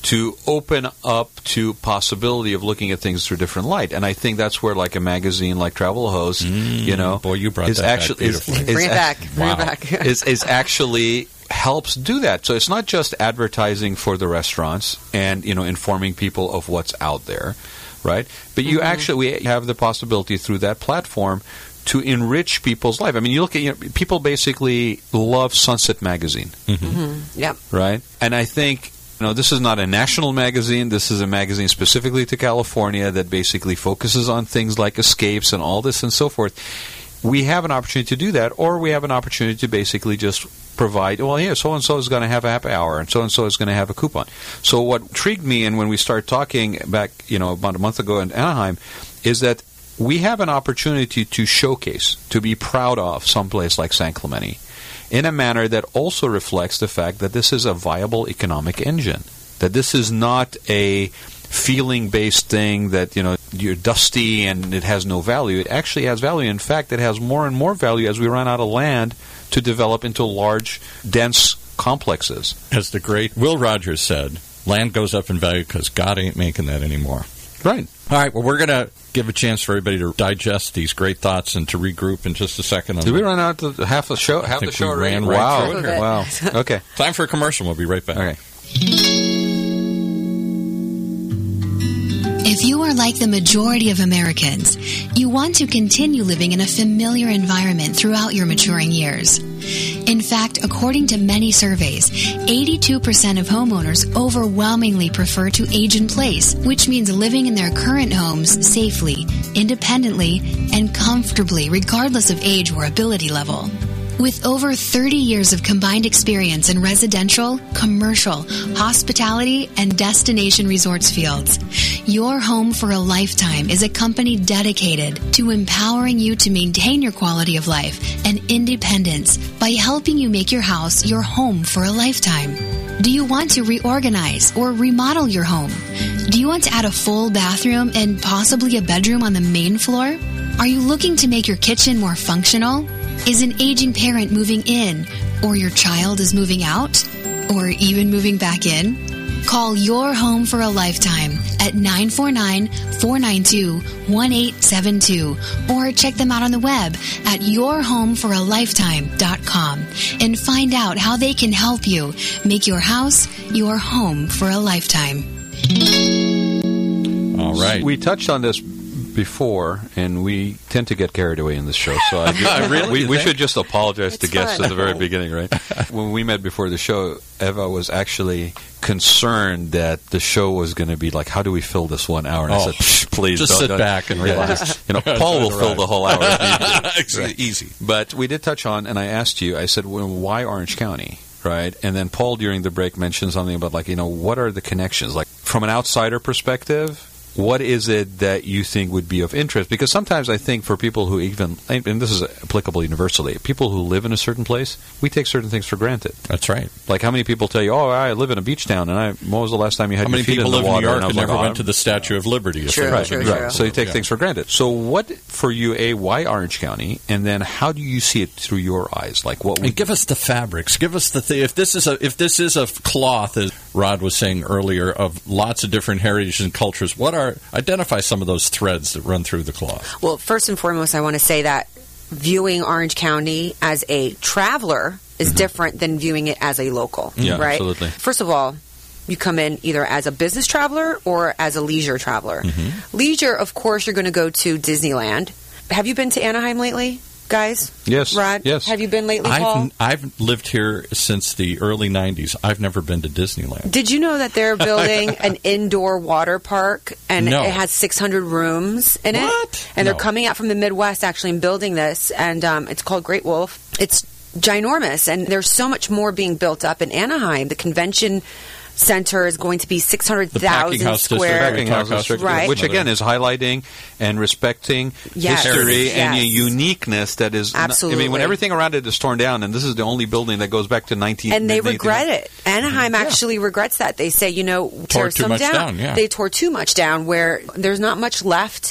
to open up to possibility of looking at things through a different light. And I think that's where, like, a magazine like Travel Host, mm, you know, boy, you brought is that actually back is, is, Bring it back. Bring wow, it back. is, is actually helps do that. So it's not just advertising for the restaurants and, you know, informing people of what's out there, right? But you mm-hmm. actually we have the possibility through that platform to enrich people's life. I mean, you look at, you know, people basically love Sunset Magazine. Mm-hmm. Mm-hmm. Yep. Right? And I think, you know, this is not a national magazine. This is a magazine specifically to California that basically focuses on things like escapes and all this and so forth. We have an opportunity to do that, or we have an opportunity to basically just provide, well, here, so-and-so is going to have a happy hour, and so-and-so is going to have a coupon. So what intrigued me, and when we started talking back, you know, about a month ago in Anaheim, is that we have an opportunity to showcase, to be proud of someplace like San Clemente in a manner that also reflects the fact that this is a viable economic engine, that this is not a feeling-based thing that, you know, you're dusty and it has no value. It actually has value. In fact, it has more and more value as we run out of land to develop into large, dense complexes. As the great Will Rogers said, land goes up in value because God ain't making that anymore. Right. All right, well, we're going to give a chance for everybody to digest these great thoughts and to regroup in just a second. Did we run out to half the show? Half I think the show we already? ran right wow. through it here. Wow. Okay. Time for a commercial. We'll be right back. Okay. If you are like the majority of Americans, you want to continue living in a familiar environment throughout your maturing years. In fact, according to many surveys, eighty-two percent of homeowners overwhelmingly prefer to age in place, which means living in their current homes safely, independently, and comfortably regardless of age or ability level. With over thirty years of combined experience in residential, commercial, hospitality, and destination resorts fields, Your Home for a Lifetime is a company dedicated to empowering you to maintain your quality of life and independence by helping you make your house your home for a lifetime. Do you want to reorganize or remodel your home? Do you want to add a full bathroom and possibly a bedroom on the main floor? Are you looking to make your kitchen more functional? Is an aging parent moving in, or your child is moving out, or even moving back in? Call Your Home for a Lifetime at nine four nine, four nine two, one eight seven two or check them out on the web at your home for a lifetime dot com and find out how they can help you make your house your home for a lifetime. All right. We touched on this before, and we tend to get carried away in this show. So I, really? we, we should just apologize It's to guests fun. at the very beginning, right? When we met before the show, Eva was actually concerned that the show was going to be like, how do we fill this one hour? And Oh, I said, Psh, please, just don't, sit don't. back and Yeah, relax. just, you know, Paul will fill the whole hour. Right. Easy. But we did touch on, and I asked you, I said, well, why Orange County? Right? And then Paul, during the break, mentioned something about, like, you know, what are the connections? Like, from an outsider perspective, what is it that you think would be of interest? Because sometimes I think for people who even, and this is applicable universally, people who live in a certain place, we take certain things for granted. That's right. Like, how many people tell you, oh, I live in a beach town, and I, when was the last time you had How your many feet people in the live in water? New York and I was and like, never oh, went to the Statue of Liberty? True, Right, true, right. true. So you take Yeah. things for granted. So what, for you, A, why Orange County? And then how do you see it through your eyes? Like, what would And give us the fabrics. Give us the th- if this is a if this is a cloth, as Rod was saying earlier, of lots of different heritages and cultures. What are identify some of those threads that run through the cloth? Well, first and foremost, I want to say that viewing Orange County as a traveler is Mm-hmm. different than viewing it as a local. Yeah, right? absolutely. First of all, you come in either as a business traveler or as a leisure traveler. Mm-hmm. Leisure, of course, you're going to go to Disneyland. Have you been to Anaheim lately, guys? Yes. Rod? Yes. Have you been lately, Paul? I've I've lived here since the early nineties. I've never been to Disneyland. Did you know that they're building an indoor water park and No. it has six hundred rooms in What? it? And they're No. coming out from the Midwest actually and building this, and um, it's called Great Wolf. It's ginormous, and there's so much more being built up in Anaheim. The convention center is going to be six hundred The packing thousand house district. square. Packing House Talk District, Right. which again is highlighting and respecting Yes. history Yes. and a uniqueness that is. I Absolutely. mean, when everything around it is torn down, and this is the only building that goes back to nineteen. And they nineteen regret it. Anaheim actually regrets that. They say, you know, Tore tear too some much down. down, yeah. They tore too much down where there's not much left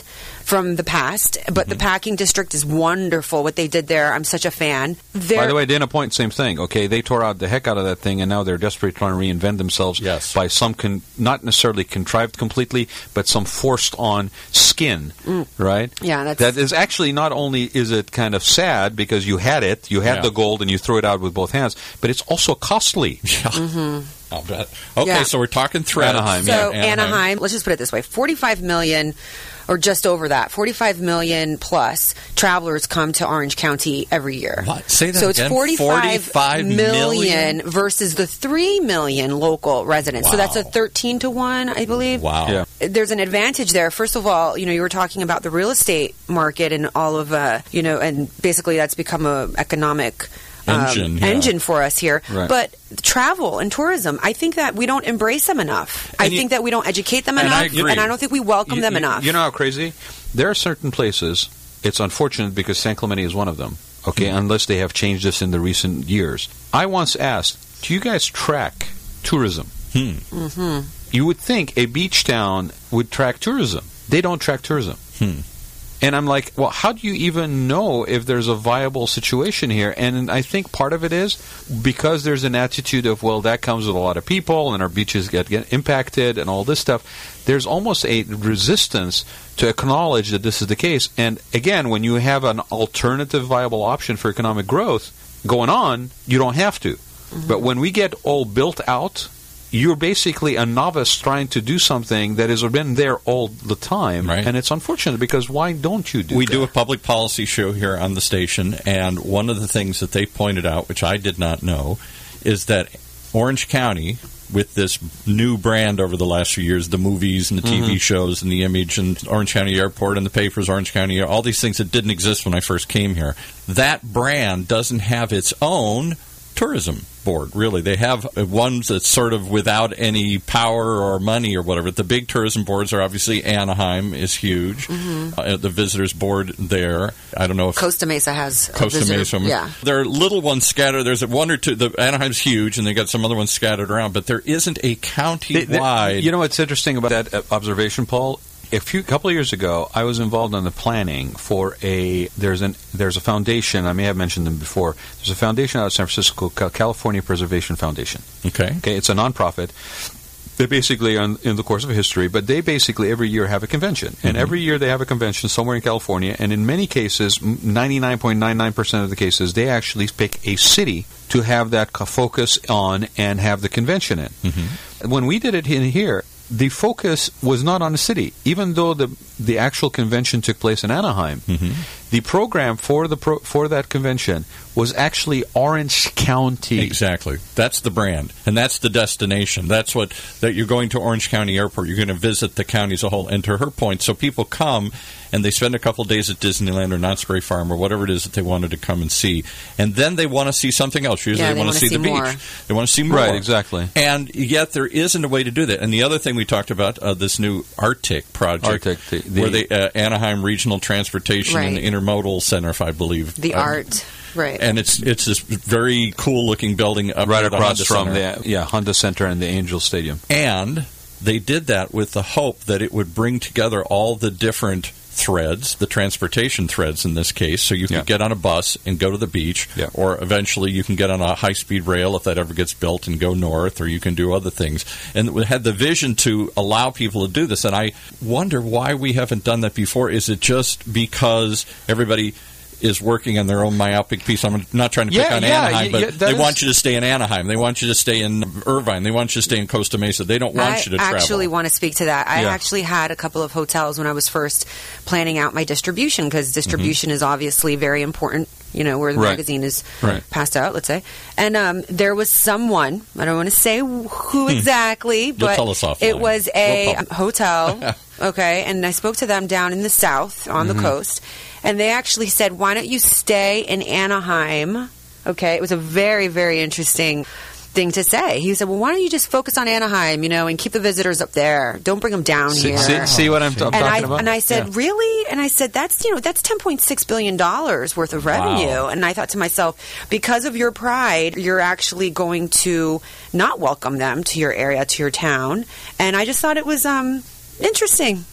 from the past, but mm-hmm. the packing district is wonderful. What they did there, I'm such a fan. They're, By the way, Dana Point, same thing. Okay, they tore out the heck out of that thing, and now they're desperately trying to reinvent themselves yes. by some, con- not necessarily contrived completely, but some forced-on skin, mm. right? Yeah, that's... That is actually, not only is it kind of sad because you had it, you had yeah. the gold, and you threw it out with both hands, but it's also costly. Yeah. Mm-hmm. I'll bet. Okay, yeah. so we're talking threads. Anaheim. So yeah, Anaheim. Anaheim, let's just put it this way, forty-five million, or just over that, forty-five million plus travelers come to Orange County every year. What? Say that so it's again? forty-five, forty-five million versus the three million local residents. Wow. So that's a thirteen to one, I believe. Wow. Yeah. There's an advantage there. First of all, you know, you were talking about the real estate market and all of, uh, you know, and basically that's become a economic engine, um, yeah. engine for us here. Right. But travel and tourism, I think that we don't embrace them enough. And I you, think that we don't educate them and enough, I agree. and I don't think we welcome you, them you, enough. You know how crazy? There are certain places, it's unfortunate because San Clemente is one of them, okay, mm-hmm. unless they have changed this in the recent years. I once asked, do you guys track tourism? Hmm. Mm-hmm. You would think a beach town would track tourism. They don't track tourism. Hmm. And I'm like, well, how do you even know if there's a viable situation here? And I think part of it is because there's an attitude of, well, that comes with a lot of people and our beaches get, get impacted and all this stuff. There's almost a resistance to acknowledge that this is the case. And again, when you have an alternative viable option for economic growth going on, you don't have to. Mm-hmm. But when we get all built out, you're basically a novice trying to do something that has been there all the time. Right. And it's unfortunate because why don't you do we that? We do a public policy show here on the station, and one of the things that they pointed out, which I did not know, is that Orange County, with this new brand over the last few years, the movies and the T V mm-hmm. shows and the image and Orange County Airport and the papers, Orange County, all these things that didn't exist when I first came here, that brand doesn't have its own tourism board, really. They have ones that's sort of without any power or money or whatever. The big tourism boards are obviously Anaheim is huge. Mm-hmm. Uh, the visitors board there. I don't know if Costa Mesa has Costa a visitor, Mesa. Yeah. There are little ones scattered. There's one or two. The Anaheim's huge, and they got some other ones scattered around. But there isn't a county-wide. You know what's interesting about that observation, Paul? A few couple of years ago, I was involved in the planning for a there's an there's a foundation. I may have mentioned them before. There's a foundation out of San Francisco, California Preservation Foundation. Okay, okay, it's a nonprofit. They basically are in the course of history, but they basically every year have a convention, and mm-hmm. every year they have a convention somewhere in California. And in many cases, ninety-nine point nine nine percent of the cases, they actually pick a city to have that focus on and have the convention in. Mm-hmm. When we did it in here, the focus was not on the city. Even though the the actual convention took place in Anaheim, mm-hmm. the program for the pro, for that convention was actually Orange County. Exactly. That's the brand, and that's the destination. That's what that you're going to Orange County Airport. You're going to visit the county as a whole. And to her point, so people come and they spend a couple of days at Disneyland or Knott's Berry Farm or whatever it is that they wanted to come and see, and then they want to see something else. Usually, yeah, they, they want to see, see the more. beach. They want to see more. Right. Exactly. And yet there isn't a way to do that. And the other thing we talked about, uh, this new Arctic project, Arctic, the, the, where they uh, Anaheim Regional Transportation right. and Intermodal Center, if I believe, the um, art. Right. And it's it's this very cool looking building up right near the across Honda from Center. the yeah Honda Center and the Angel Stadium. And they did that with the hope that it would bring together all the different threads, the transportation threads in this case, so you can yeah. get on a bus and go to the beach, yeah. or eventually you can get on a high-speed rail if that ever gets built and go north, or you can do other things. And we had the vision to allow people to do this, and I wonder why we haven't done that before. Is it just because everybody is working on their own myopic piece? I'm not trying to pick yeah, on yeah, Anaheim, but yeah, they is... want you to stay in Anaheim. They want you to stay in Irvine. They want you to stay in Costa Mesa. They don't want I you to travel. I actually want to speak to that. I yeah. actually had a couple of hotels when I was first planning out my distribution, because distribution mm-hmm. is obviously very important, you know, where the right. magazine is right. passed out, let's say. And um, there was someone, I don't want to say who exactly, You'll but tell us offline. it was a We'll hotel, okay, and I spoke to them down in the south on mm-hmm. the coast. And they actually said, why don't you stay in Anaheim? Okay, it was a very, very interesting thing to say. He said, well, why don't you just focus on Anaheim, you know, and keep the visitors up there. Don't bring them down see, here. See, see what I'm, t- I'm and talking I, about? And I said, yeah. really? And I said, that's, you know, that's ten point six billion dollars worth of revenue. Wow. And I thought to myself, because of your pride, you're actually going to not welcome them to your area, to your town. And I just thought it was um, interesting.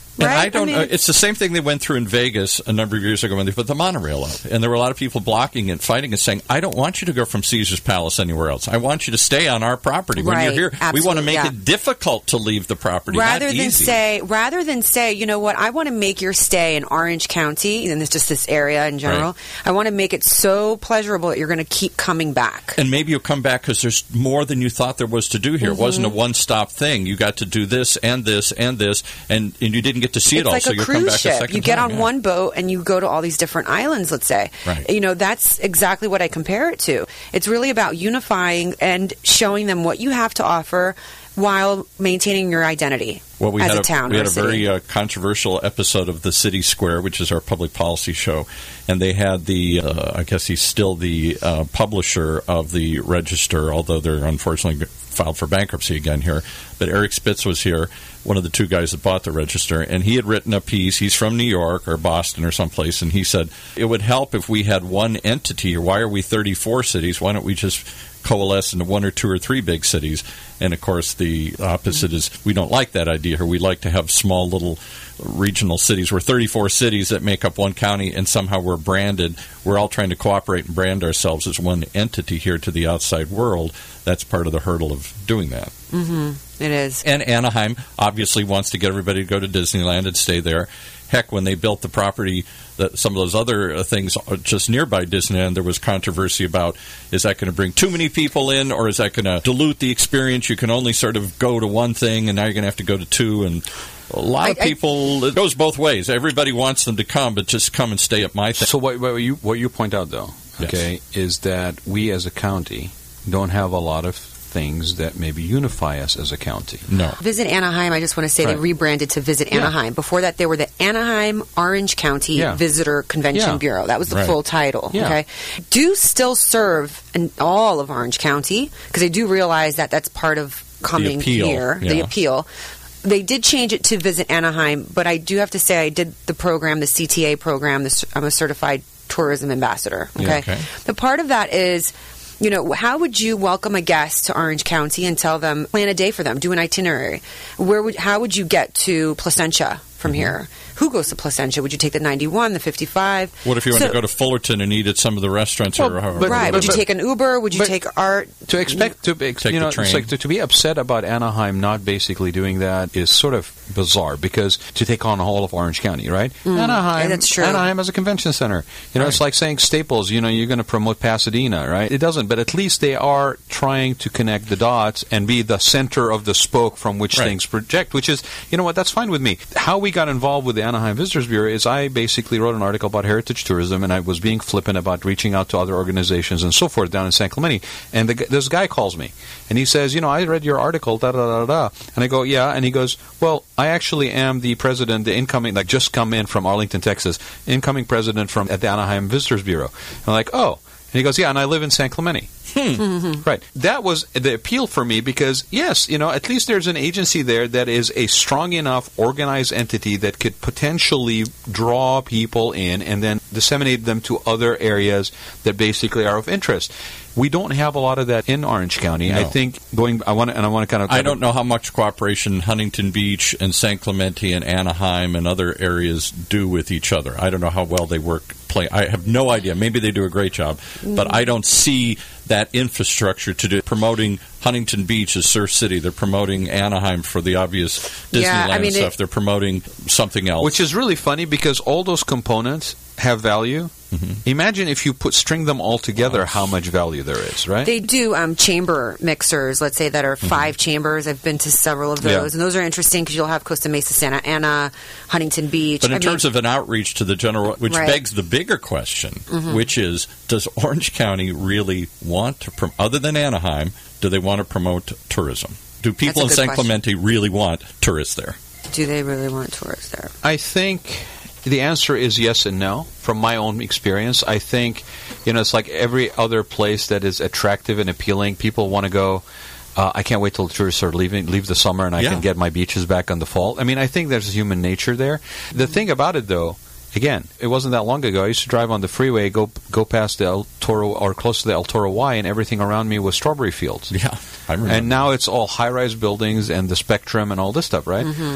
And right? I don't I mean, know. It's the same thing they went through in Vegas a number of years ago when they put the monorail up. And there were a lot of people blocking it, fighting and saying, I don't want you to go from Caesar's Palace anywhere else. I want you to stay on our property. When right, you're here, absolutely, we want to make yeah. it difficult to leave the property, rather not than easy. say, rather than say, you know what, I want to make your stay in Orange County, and it's just this area in general, Right. I want to make it so pleasurable that you're going to keep coming back. And maybe you'll come back because there's more than you thought there was to do here. Mm-hmm. It wasn't a one-stop thing. You got to do this and this and this, and, and you didn't get to see It's it all, like so a you'll cruise come back ship. a second You get time, on yeah. one boat and you go to all these different islands, let's say. Right. You know, that's exactly what I compare it to. It's really about unifying and showing them what you have to offer while maintaining your identity Well, we as had a town we or had a a very city. uh, controversial episode of the City Square, which is our public policy show, and they had the uh, I guess he's still the uh, publisher of the Register, although they're unfortunately filed for bankruptcy again here. But Eric Spitz was here, one of the two guys that bought the Register, and he had written a piece. He's from New York or Boston or someplace, and he said it would help if we had one entity. Why are we thirty-four cities? Why don't we just coalesce into one or two or three big cities? And of course, the opposite is we don't like that idea here. We like to have small little regional cities. We're thirty-four cities that make up one county, and somehow we're branded. We're all trying to cooperate and brand ourselves as one entity here to the outside world. That's part of the hurdle of doing that. Mm-hmm. It is. And Anaheim obviously wants to get everybody to go to Disneyland and stay there. Heck, when they built the property, that some of those other uh, things just nearby Disneyland, there was controversy about, is that going to bring too many people in, or is that going to dilute the experience? You can only sort of go to one thing, and now you're going to have to go to two. And a lot I- of people, it goes both ways. Everybody wants them to come, but just come and stay at my thing. So what, what you what you point out, though, Yes. okay, is that we as a county don't have a lot of things that maybe unify us as a county. No. Visit Anaheim, I just want to say Right. they rebranded to Visit Yeah. Anaheim. Before that, they were the Anaheim Orange County Yeah. Visitor Convention Yeah. Bureau. That was the Right. full title. Yeah. Okay, do still serve in all of Orange County because I do realize that that's part of coming appeal, here. The yeah. appeal. They did change it to Visit Anaheim, but I do have to say I did the program, the C T A program. The, I'm a certified tourism ambassador. Okay, Yeah, okay. the part of that is. You know, how would you welcome a guest to Orange County and tell them, plan a day for them, do an itinerary? Where would, how would you get to Placentia from Mm-hmm. here? Who goes to Placentia? Would you take the ninety-one, the fifty-five? What if you want So- to go to Fullerton and eat at some of the restaurants? Well, or however? but- Right. Would you but- take an Uber? Would you but- take art? To expect to be, Take you the know, it's train. like to, to be upset about Anaheim not basically doing that is sort of bizarre because to take on all of Orange County, right? Anaheim, yeah, that's true. Anaheim as a convention center. You know, it's like saying Staples. You know, you're going to promote Pasadena, right? It doesn't, but at least they are trying to connect the dots and be the center of the spoke from which Right. things project. Which is, you know what? That's fine with me. How we got involved with the Anaheim Visitors Bureau is I basically wrote an article about heritage tourism, and I was being flippant about reaching out to other organizations and so forth down in San Clemente. And the, g- this guy calls me, and he says, you know, I read your article, da da da da. And I go, yeah. And he goes, well, I actually am the president, the incoming, like just come in from Arlington, Texas, incoming president from at the Anaheim Visitors Bureau. And I'm like, oh. And he goes, yeah, and I live in San Clemente. Right. That was the appeal for me because, yes, you know, at least there's an agency there that is a strong enough organized entity that could potentially draw people in and then disseminate them to other areas that basically are of interest. We don't have a lot of that in Orange County. No. I think going, I want to, and I want to kind of. I don't know how much cooperation Huntington Beach and San Clemente and Anaheim and other areas do with each other. I don't know how well they work. Play. I have no idea. Maybe they do a great job, but I don't see that infrastructure to do promoting Huntington Beach as Surf City. They're promoting Anaheim for the obvious Disneyland Yeah, I mean, stuff. it- They're promoting something else. Which is really funny because all those components have value. Imagine if you put string them all together, how much value there is, right? They do um, chamber mixers, let's say, that are five chambers. I've been to several of those, Yeah. and those are interesting because you'll have Costa Mesa, Santa Ana, Huntington Beach. But in I terms mean, of an outreach to the general, which Right. begs the bigger question, which is, does Orange County really want to, prom- other than Anaheim, do they want to promote tourism? Do people in That's a San good question. Clemente really want tourists there? do they really want tourists there? I think the answer is yes and no. From my own experience, I think, you know, it's like every other place that is attractive and appealing. People want to go. Uh, I can't wait till the tourists are leaving, leave the summer, and I Yeah. can get my beaches back on the fall. I mean, I think there's human nature there. The thing about it, though, again, it wasn't that long ago. I used to drive on the freeway, go go past the El Toro or close to the El Toro Y, and everything around me was strawberry fields. Yeah, I remember. And now it's all high-rise buildings and the Spectrum and all this stuff, right?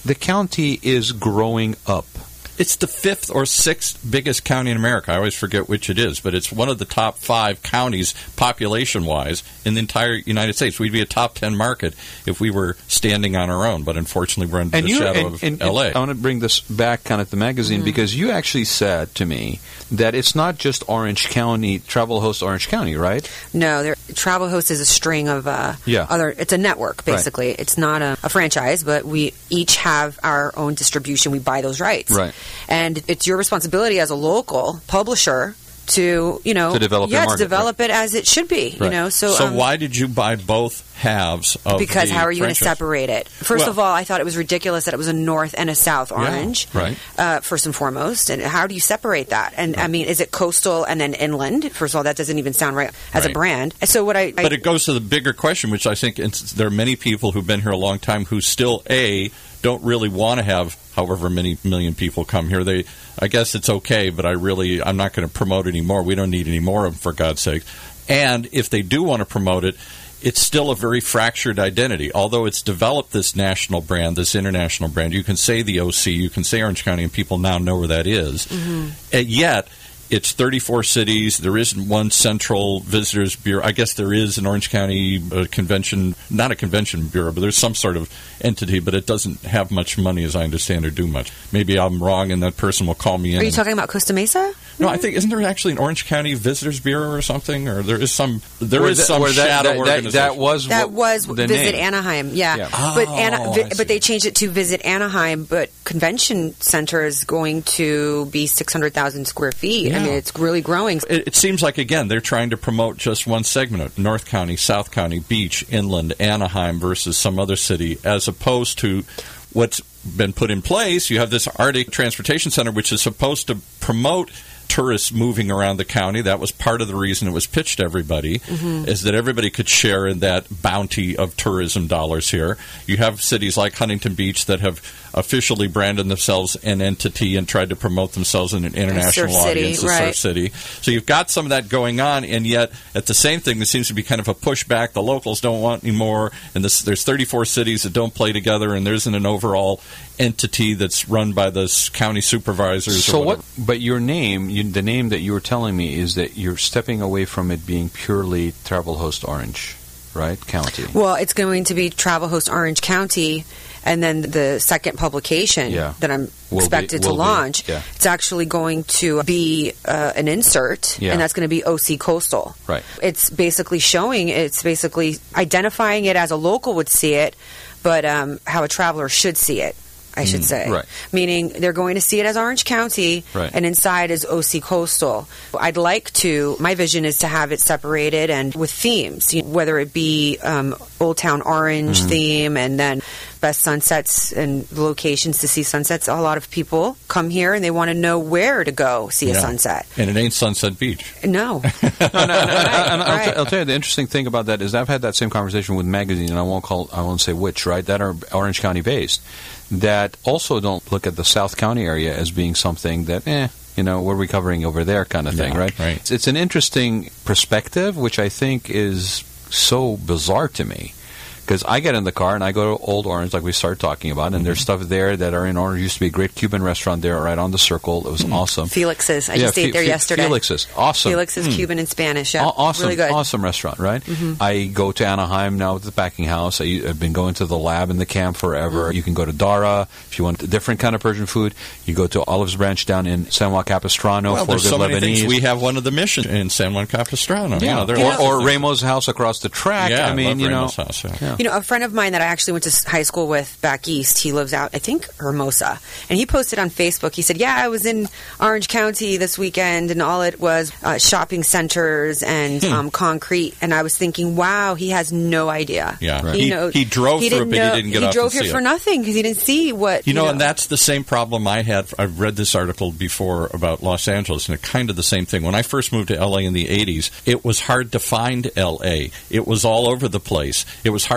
the county is growing up. It's the fifth or sixth biggest county in America. I always forget which it is, but it's one of the top five counties population-wise in the entire United States. We'd be a top ten market if we were standing on our own, but unfortunately we're under and the you, shadow and, of and, L A. And I want to bring this back kind of to the magazine mm-hmm. because you actually said to me that it's not just Orange County, Travel Host Orange County, right? No, there, Travel Host is a string of uh, yeah. other, it's a network, basically. Right. It's not a, a franchise, but we each have our own distribution. We buy those rights. Right. And it's your responsibility as a local publisher to, you know, to develop yeah, your market, to develop right. it as it should be, right. you know. So, so um, why did you buy both halves of because the how are you going to franchise? separate it? First well, of all, I thought it was ridiculous that it was a North and a South Orange, yeah, right. uh, first and foremost. And how do you separate that? And, right. I mean, is it coastal and then inland? First of all, that doesn't even sound right as right. a brand. So what I... I but it goes to the bigger question, which I think it's, there are many people who've been here a long time who still, A, don't really want to have however many million people come here. They, I guess it's okay, but I really, I'm not going to promote anymore. We don't need any more of them, for God's sake. And if they do want to promote it, it's still a very fractured identity. Although it's developed this national brand, this international brand, you can say the O C, you can say Orange County, and people now know where that is. Mm-hmm. And yet, it's thirty-four cities. There isn't one central visitors bureau. I guess there is an Orange County uh, convention, not a convention bureau, but there's some sort of entity, but it doesn't have much money, as I understand, or do much. Maybe I'm wrong, and that person will call me in. Are you and, talking about Costa Mesa? No, I think, isn't there actually an Orange County Visitors Bureau or something? Or there is some, there where is the, some that, shadow that, organization. That, that was That was the Visit name. Anaheim, yeah. yeah. Oh, but Ana, vi, I see. but they changed it to Visit Anaheim, but Convention Center is going to be six hundred thousand square feet. Yeah. I mean, it's really growing. It, it seems like, again, they're trying to promote just one segment of North County, South County, Beach, Inland, Anaheim versus some other city, as opposed to what's been put in place. You have this Arctic Transportation Center, which is supposed to promote tourists moving around the county. That was part of the reason it was pitched to everybody, mm-hmm. is that everybody could share in that bounty of tourism dollars here. You have cities like Huntington Beach that have officially branded themselves an entity and tried to promote themselves in an international Surf City, audience, a right. surf city. So you've got some of that going on, and yet at the same thing, there seems to be kind of a pushback. The locals don't want any more, and this, there's thirty-four cities that don't play together, and there isn't an overall entity that's run by the county supervisors. So or what? But your name, you, the name that you were telling me, is that you're stepping away from it being purely Travel Host Orange, right? County. Well, it's going to be Travel Host Orange County, and then the second publication yeah. that I'm will expected be, to will launch, be, yeah. it's actually going to be uh, an insert, yeah. and that's going to be O C Coastal. Right. It's basically showing, it's basically identifying it as a local would see it, but um, how a traveler should see it. I should Mm, say. right. Meaning they're going to see it as Orange County, right. and inside is O C Coastal. I'd like to, my vision is to have it separated and with themes, you know, whether it be um, Old Town Orange mm-hmm. theme, and then best sunsets and locations to see sunsets. A lot of people come here and they want to know where to go see yeah. a sunset. And it ain't Sunset Beach. No. no, no, no, no, and I'll, Right. t- I'll tell you the interesting thing about that is I've had that same conversation with magazines, and I won't call, I won't say which, right? That are Orange County based, that also don't look at the South County area as being something that, eh, you know, what are we covering over there kind of thing, Yeah, right? right. It's, it's an interesting perspective, which I think is so bizarre to me. Because I get in the car and I go to Old Orange, like we started talking about, and Mm-hmm. there's stuff there that are in Orange. Used to be a great Cuban restaurant there, right on the Circle. It was Mm-hmm. awesome. Felix's. I Yeah, just ate Fe- there Fe- yesterday. Felix's, awesome. Felix's Mm. Cuban and Spanish. Yeah. Aw- awesome, Really good. awesome restaurant, right? Mm-hmm. I go to Anaheim now with the packing house. I, I've been going to the lab in the camp forever. Mm-hmm. You can go to Dara if you want a different kind of Persian food. You go to Olive's Branch down in San Juan Capistrano Well, for there's good so many Lebanese. things. We have one of the missions in San Juan Capistrano. yeah, You know, there are or, lots of or things. Ramo's house across the track. Yeah, I mean, love you know, Ramo's house, yeah. yeah. You know, a friend of mine that I actually went to high school with back east, he lives out, I think, Hermosa. And he posted on Facebook, he said, yeah, I was in Orange County this weekend, and all it was uh, shopping centers and Hmm. um, concrete. And I was thinking, wow, he has no idea. Yeah. He, He- knows, he drove he through didn't it, but he know- didn't get He off drove and here see for it. nothing because he didn't see what, You know, and that's the same problem I had. I've read this article before about Los Angeles, and it's kind of the same thing. When I first moved to L A in the eighties, it was hard to find L A. It was all over the place. It was hard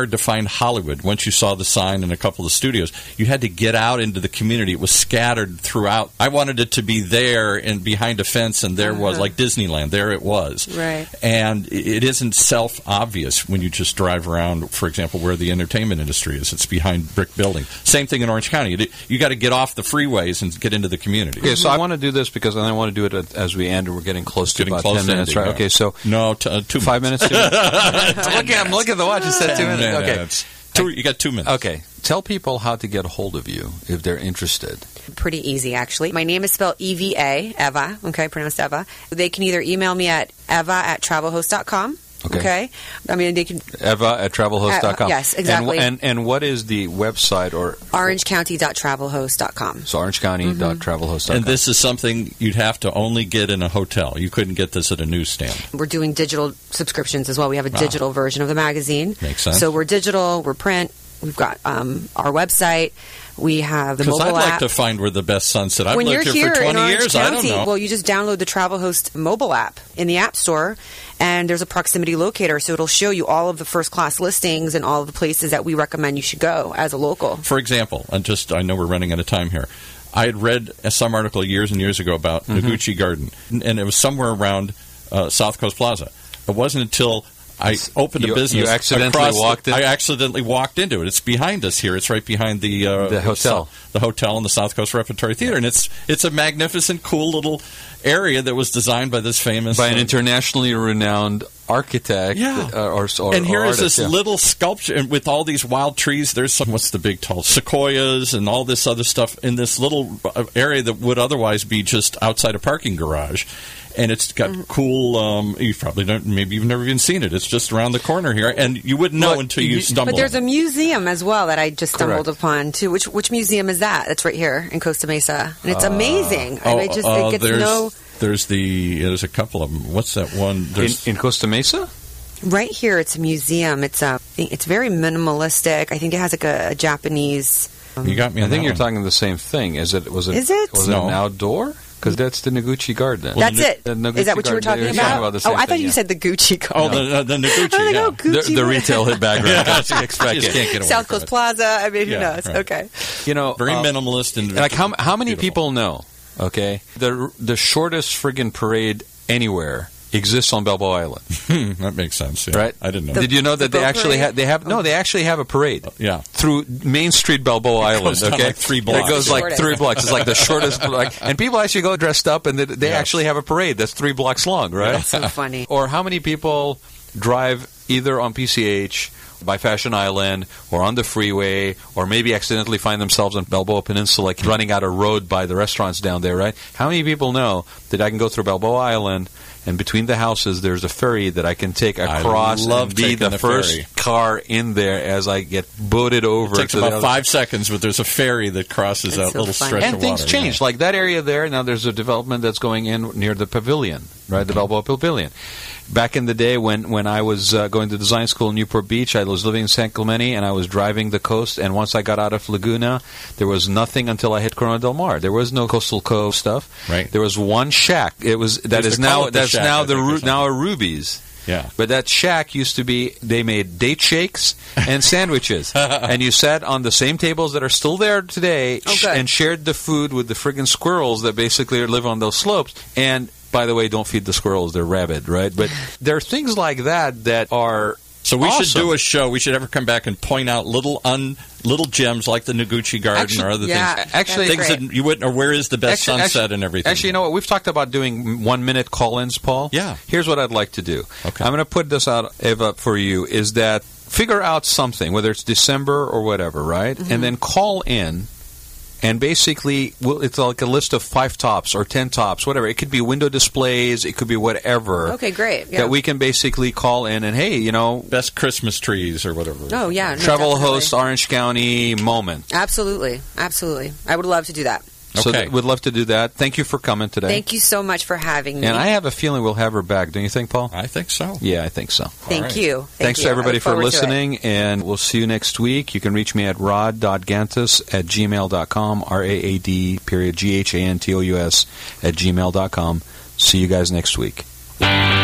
defined Hollywood. Once you saw the sign in a couple of studios, you had to get out into the community. It was scattered throughout. I wanted it to be there and behind a fence, and there uh-huh. was, like Disneyland, there it was. Right. And it isn't self-obvious when you just drive around, for example, where the entertainment industry is. It's behind brick building. Same thing in Orange County. You, you got to get off the freeweys and get into the community. Okay, so I want to do this because I want to do it as we end, and we're getting close to getting about close ten minutes, ending, right? yeah. Okay, so no, t- uh, two five minutes. minutes. Two minutes? look at, I'm looking at the watch. It said two minutes. minutes. Okay, two, you got two minutes. Okay, tell people how to get a hold of you if they're interested. Pretty easy, actually. My name is spelled E V A, Eva. Okay, pronounced Eva. They can either email me at eva at travel host dot com. Okay. okay. I mean, they can. Eva at travel host dot com. Uh, yes, exactly. And, and and what is the website or? orange county dot travel host dot com. So orange county dot travel host dot com. And this is something you'd have to only get in a hotel. You couldn't get this at a newsstand. We're doing digital subscriptions as well. We have a Wow. digital version of the magazine. Makes sense. So we're digital, we're print. We've got um, our website. We have the Because mobile I'd app. like to find where the best sunset. I've when lived you're here here for in twenty Orange years. County, I don't know. well, you just download the Travel Host mobile app in the App Store, and there's a proximity locator, so it'll show you all of the first-class listings and all of the places that we recommend you should go as a local. For example, and just I know we're running out of time here. I had read some article years and years ago about Mm-hmm. Noguchi Garden, and it was somewhere around uh, South Coast Plaza. It wasn't until I opened You- a business. you accidentally across the- walked in? I accidentally walked into it. It's behind us here. It's right behind the uh, The hotel. the hotel and the South Coast Repertory Theater, and it's it's a magnificent, cool little area that was designed by this famous by an uh, internationally renowned architect. Yeah. uh, or, or and here or is artist, this yeah. little sculpture and with all these wild trees. There's some, what's the big tall sequoias and all this other stuff in this little uh, area that would otherwise be just outside a parking garage. And it's got Mm-hmm. cool. Um, you probably don't. Maybe you've never even seen it. It's just around the corner here, and you wouldn't know Look, until you you- stumble. But there's a museum as well that I just stumbled Correct. upon too. Which which museum is that? That's right here in Costa Mesa, and it's amazing. I Oh, mean, it just uh, it gets there's, no there's the there's a couple of them. What's that one? in, There's in Costa Mesa. right here. It's a museum. It's a it's very minimalistic. I think it has like a, a Japanese. you got me. I on think that you're one. talking the same thing. Is it? Was it? Is it? Was it No. an outdoor? Because that's the Noguchi Garden. Well, That's the- it. the Noguchi Is that what you were Garden, talking you're about? talking about the same oh, I thought thing, you yeah. said the Gucci Oh, Garden. the, uh, the Noguchi. I'm like, yeah. oh, Gucci. the, the retail hit background. As you expect You just it. can't get away South from Coast it. Plaza. I mean, who Yeah, knows? right. Okay. You know, Very uh, minimalist and like how how many beautiful. people know? Okay, the the shortest friggin' parade anywhere exists on Balboa Island, Hmm, that makes sense. Yeah. right? I didn't know. Did you know The that they boat actually parade? have they have no they actually have a parade Yeah. through Main Street Balboa Island? goes down Okay, like three blocks. It goes like Shortest. three blocks. It's like the shortest. Like, and people actually go dressed up, and they, they Yes. actually have a parade that's three blocks long, right? So funny. Or how many people drive either on P C H, by Fashion Island, or on the freeway, or maybe accidentally find themselves on Balboa Peninsula, like running out of road by the restaurants down there, right? How many people know that I can go through Balboa Island, and between the houses there's a ferry that I can take I across love and be taking the, the first ferry. car in there as I get boated over. It takes to the about other- five seconds, but there's a ferry that crosses It's that so little funny. stretch and of things water. change. yeah. Like that area there, now there's a development that's going in near the pavilion, right? The Balboa Pavilion. Back in the day when, when I was uh, going to design school in Newport Beach, I was living in San Clemente, and I was driving the coast, and once I got out of Laguna, there was nothing until I hit Corona del Mar. There was no Coastal Cove stuff. Right. There was one shack. It was that used is to call now it the that's shack, now I the think, or Ru- now a something. Ruby's. Yeah. But that shack used to be, they made date shakes and sandwiches. And you sat on the same tables that are still there today Oh, sh- good. and shared the food with the friggin' squirrels that basically live on those slopes. And by the way, don't feed the squirrels, they're rabid, right? But there are things like that that are So we awesome. should do a show. We should ever come back and point out little un little gems like the Noguchi Garden Actually- or other yeah, things. actually- that'd be things great. that you wouldn't, or where is the best Actually- sunset actually- and everything. Actually, you know what? We've talked about doing one-minute call-ins, Paul. Yeah. Here's what I'd like to do. Okay. I'm going to put this out, Eva, for you, is that figure out something, whether it's December or whatever, right? Mm-hmm. And then call in, and basically, well, it's like a list of five tops or ten tops, whatever. It could be window displays. It could be whatever. Okay, great. Yeah. That we can basically call in and, hey, you know, best Christmas trees or whatever. Oh yeah. no, travel definitely. host Orange County moment. Absolutely, absolutely. I would love to do that. So Okay. th- we'd love to do that. Thank you for coming today. Thank you so much for having me. And I have a feeling we'll have her back. Don't you think, Paul? I think so. Yeah, I think so. Thank right. you. Thank Thanks you. to I everybody look for forward to it. listening, and we'll see you next week. You can reach me at rod dot gantus at gmail dot com, R A A D period G H A N T O U S at gmail dot com. See you guys next week.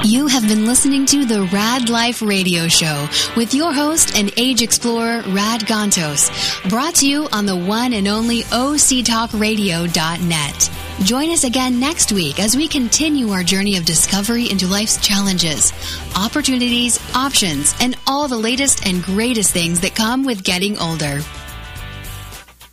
You have been listening to the Rad Life Radio Show with your host and age explorer, Rad Gantos, brought to you on the one and only O C talk radio dot net. Join us again next week as we continue our journey of discovery into life's challenges, opportunities, options, and all the latest and greatest things that come with getting older.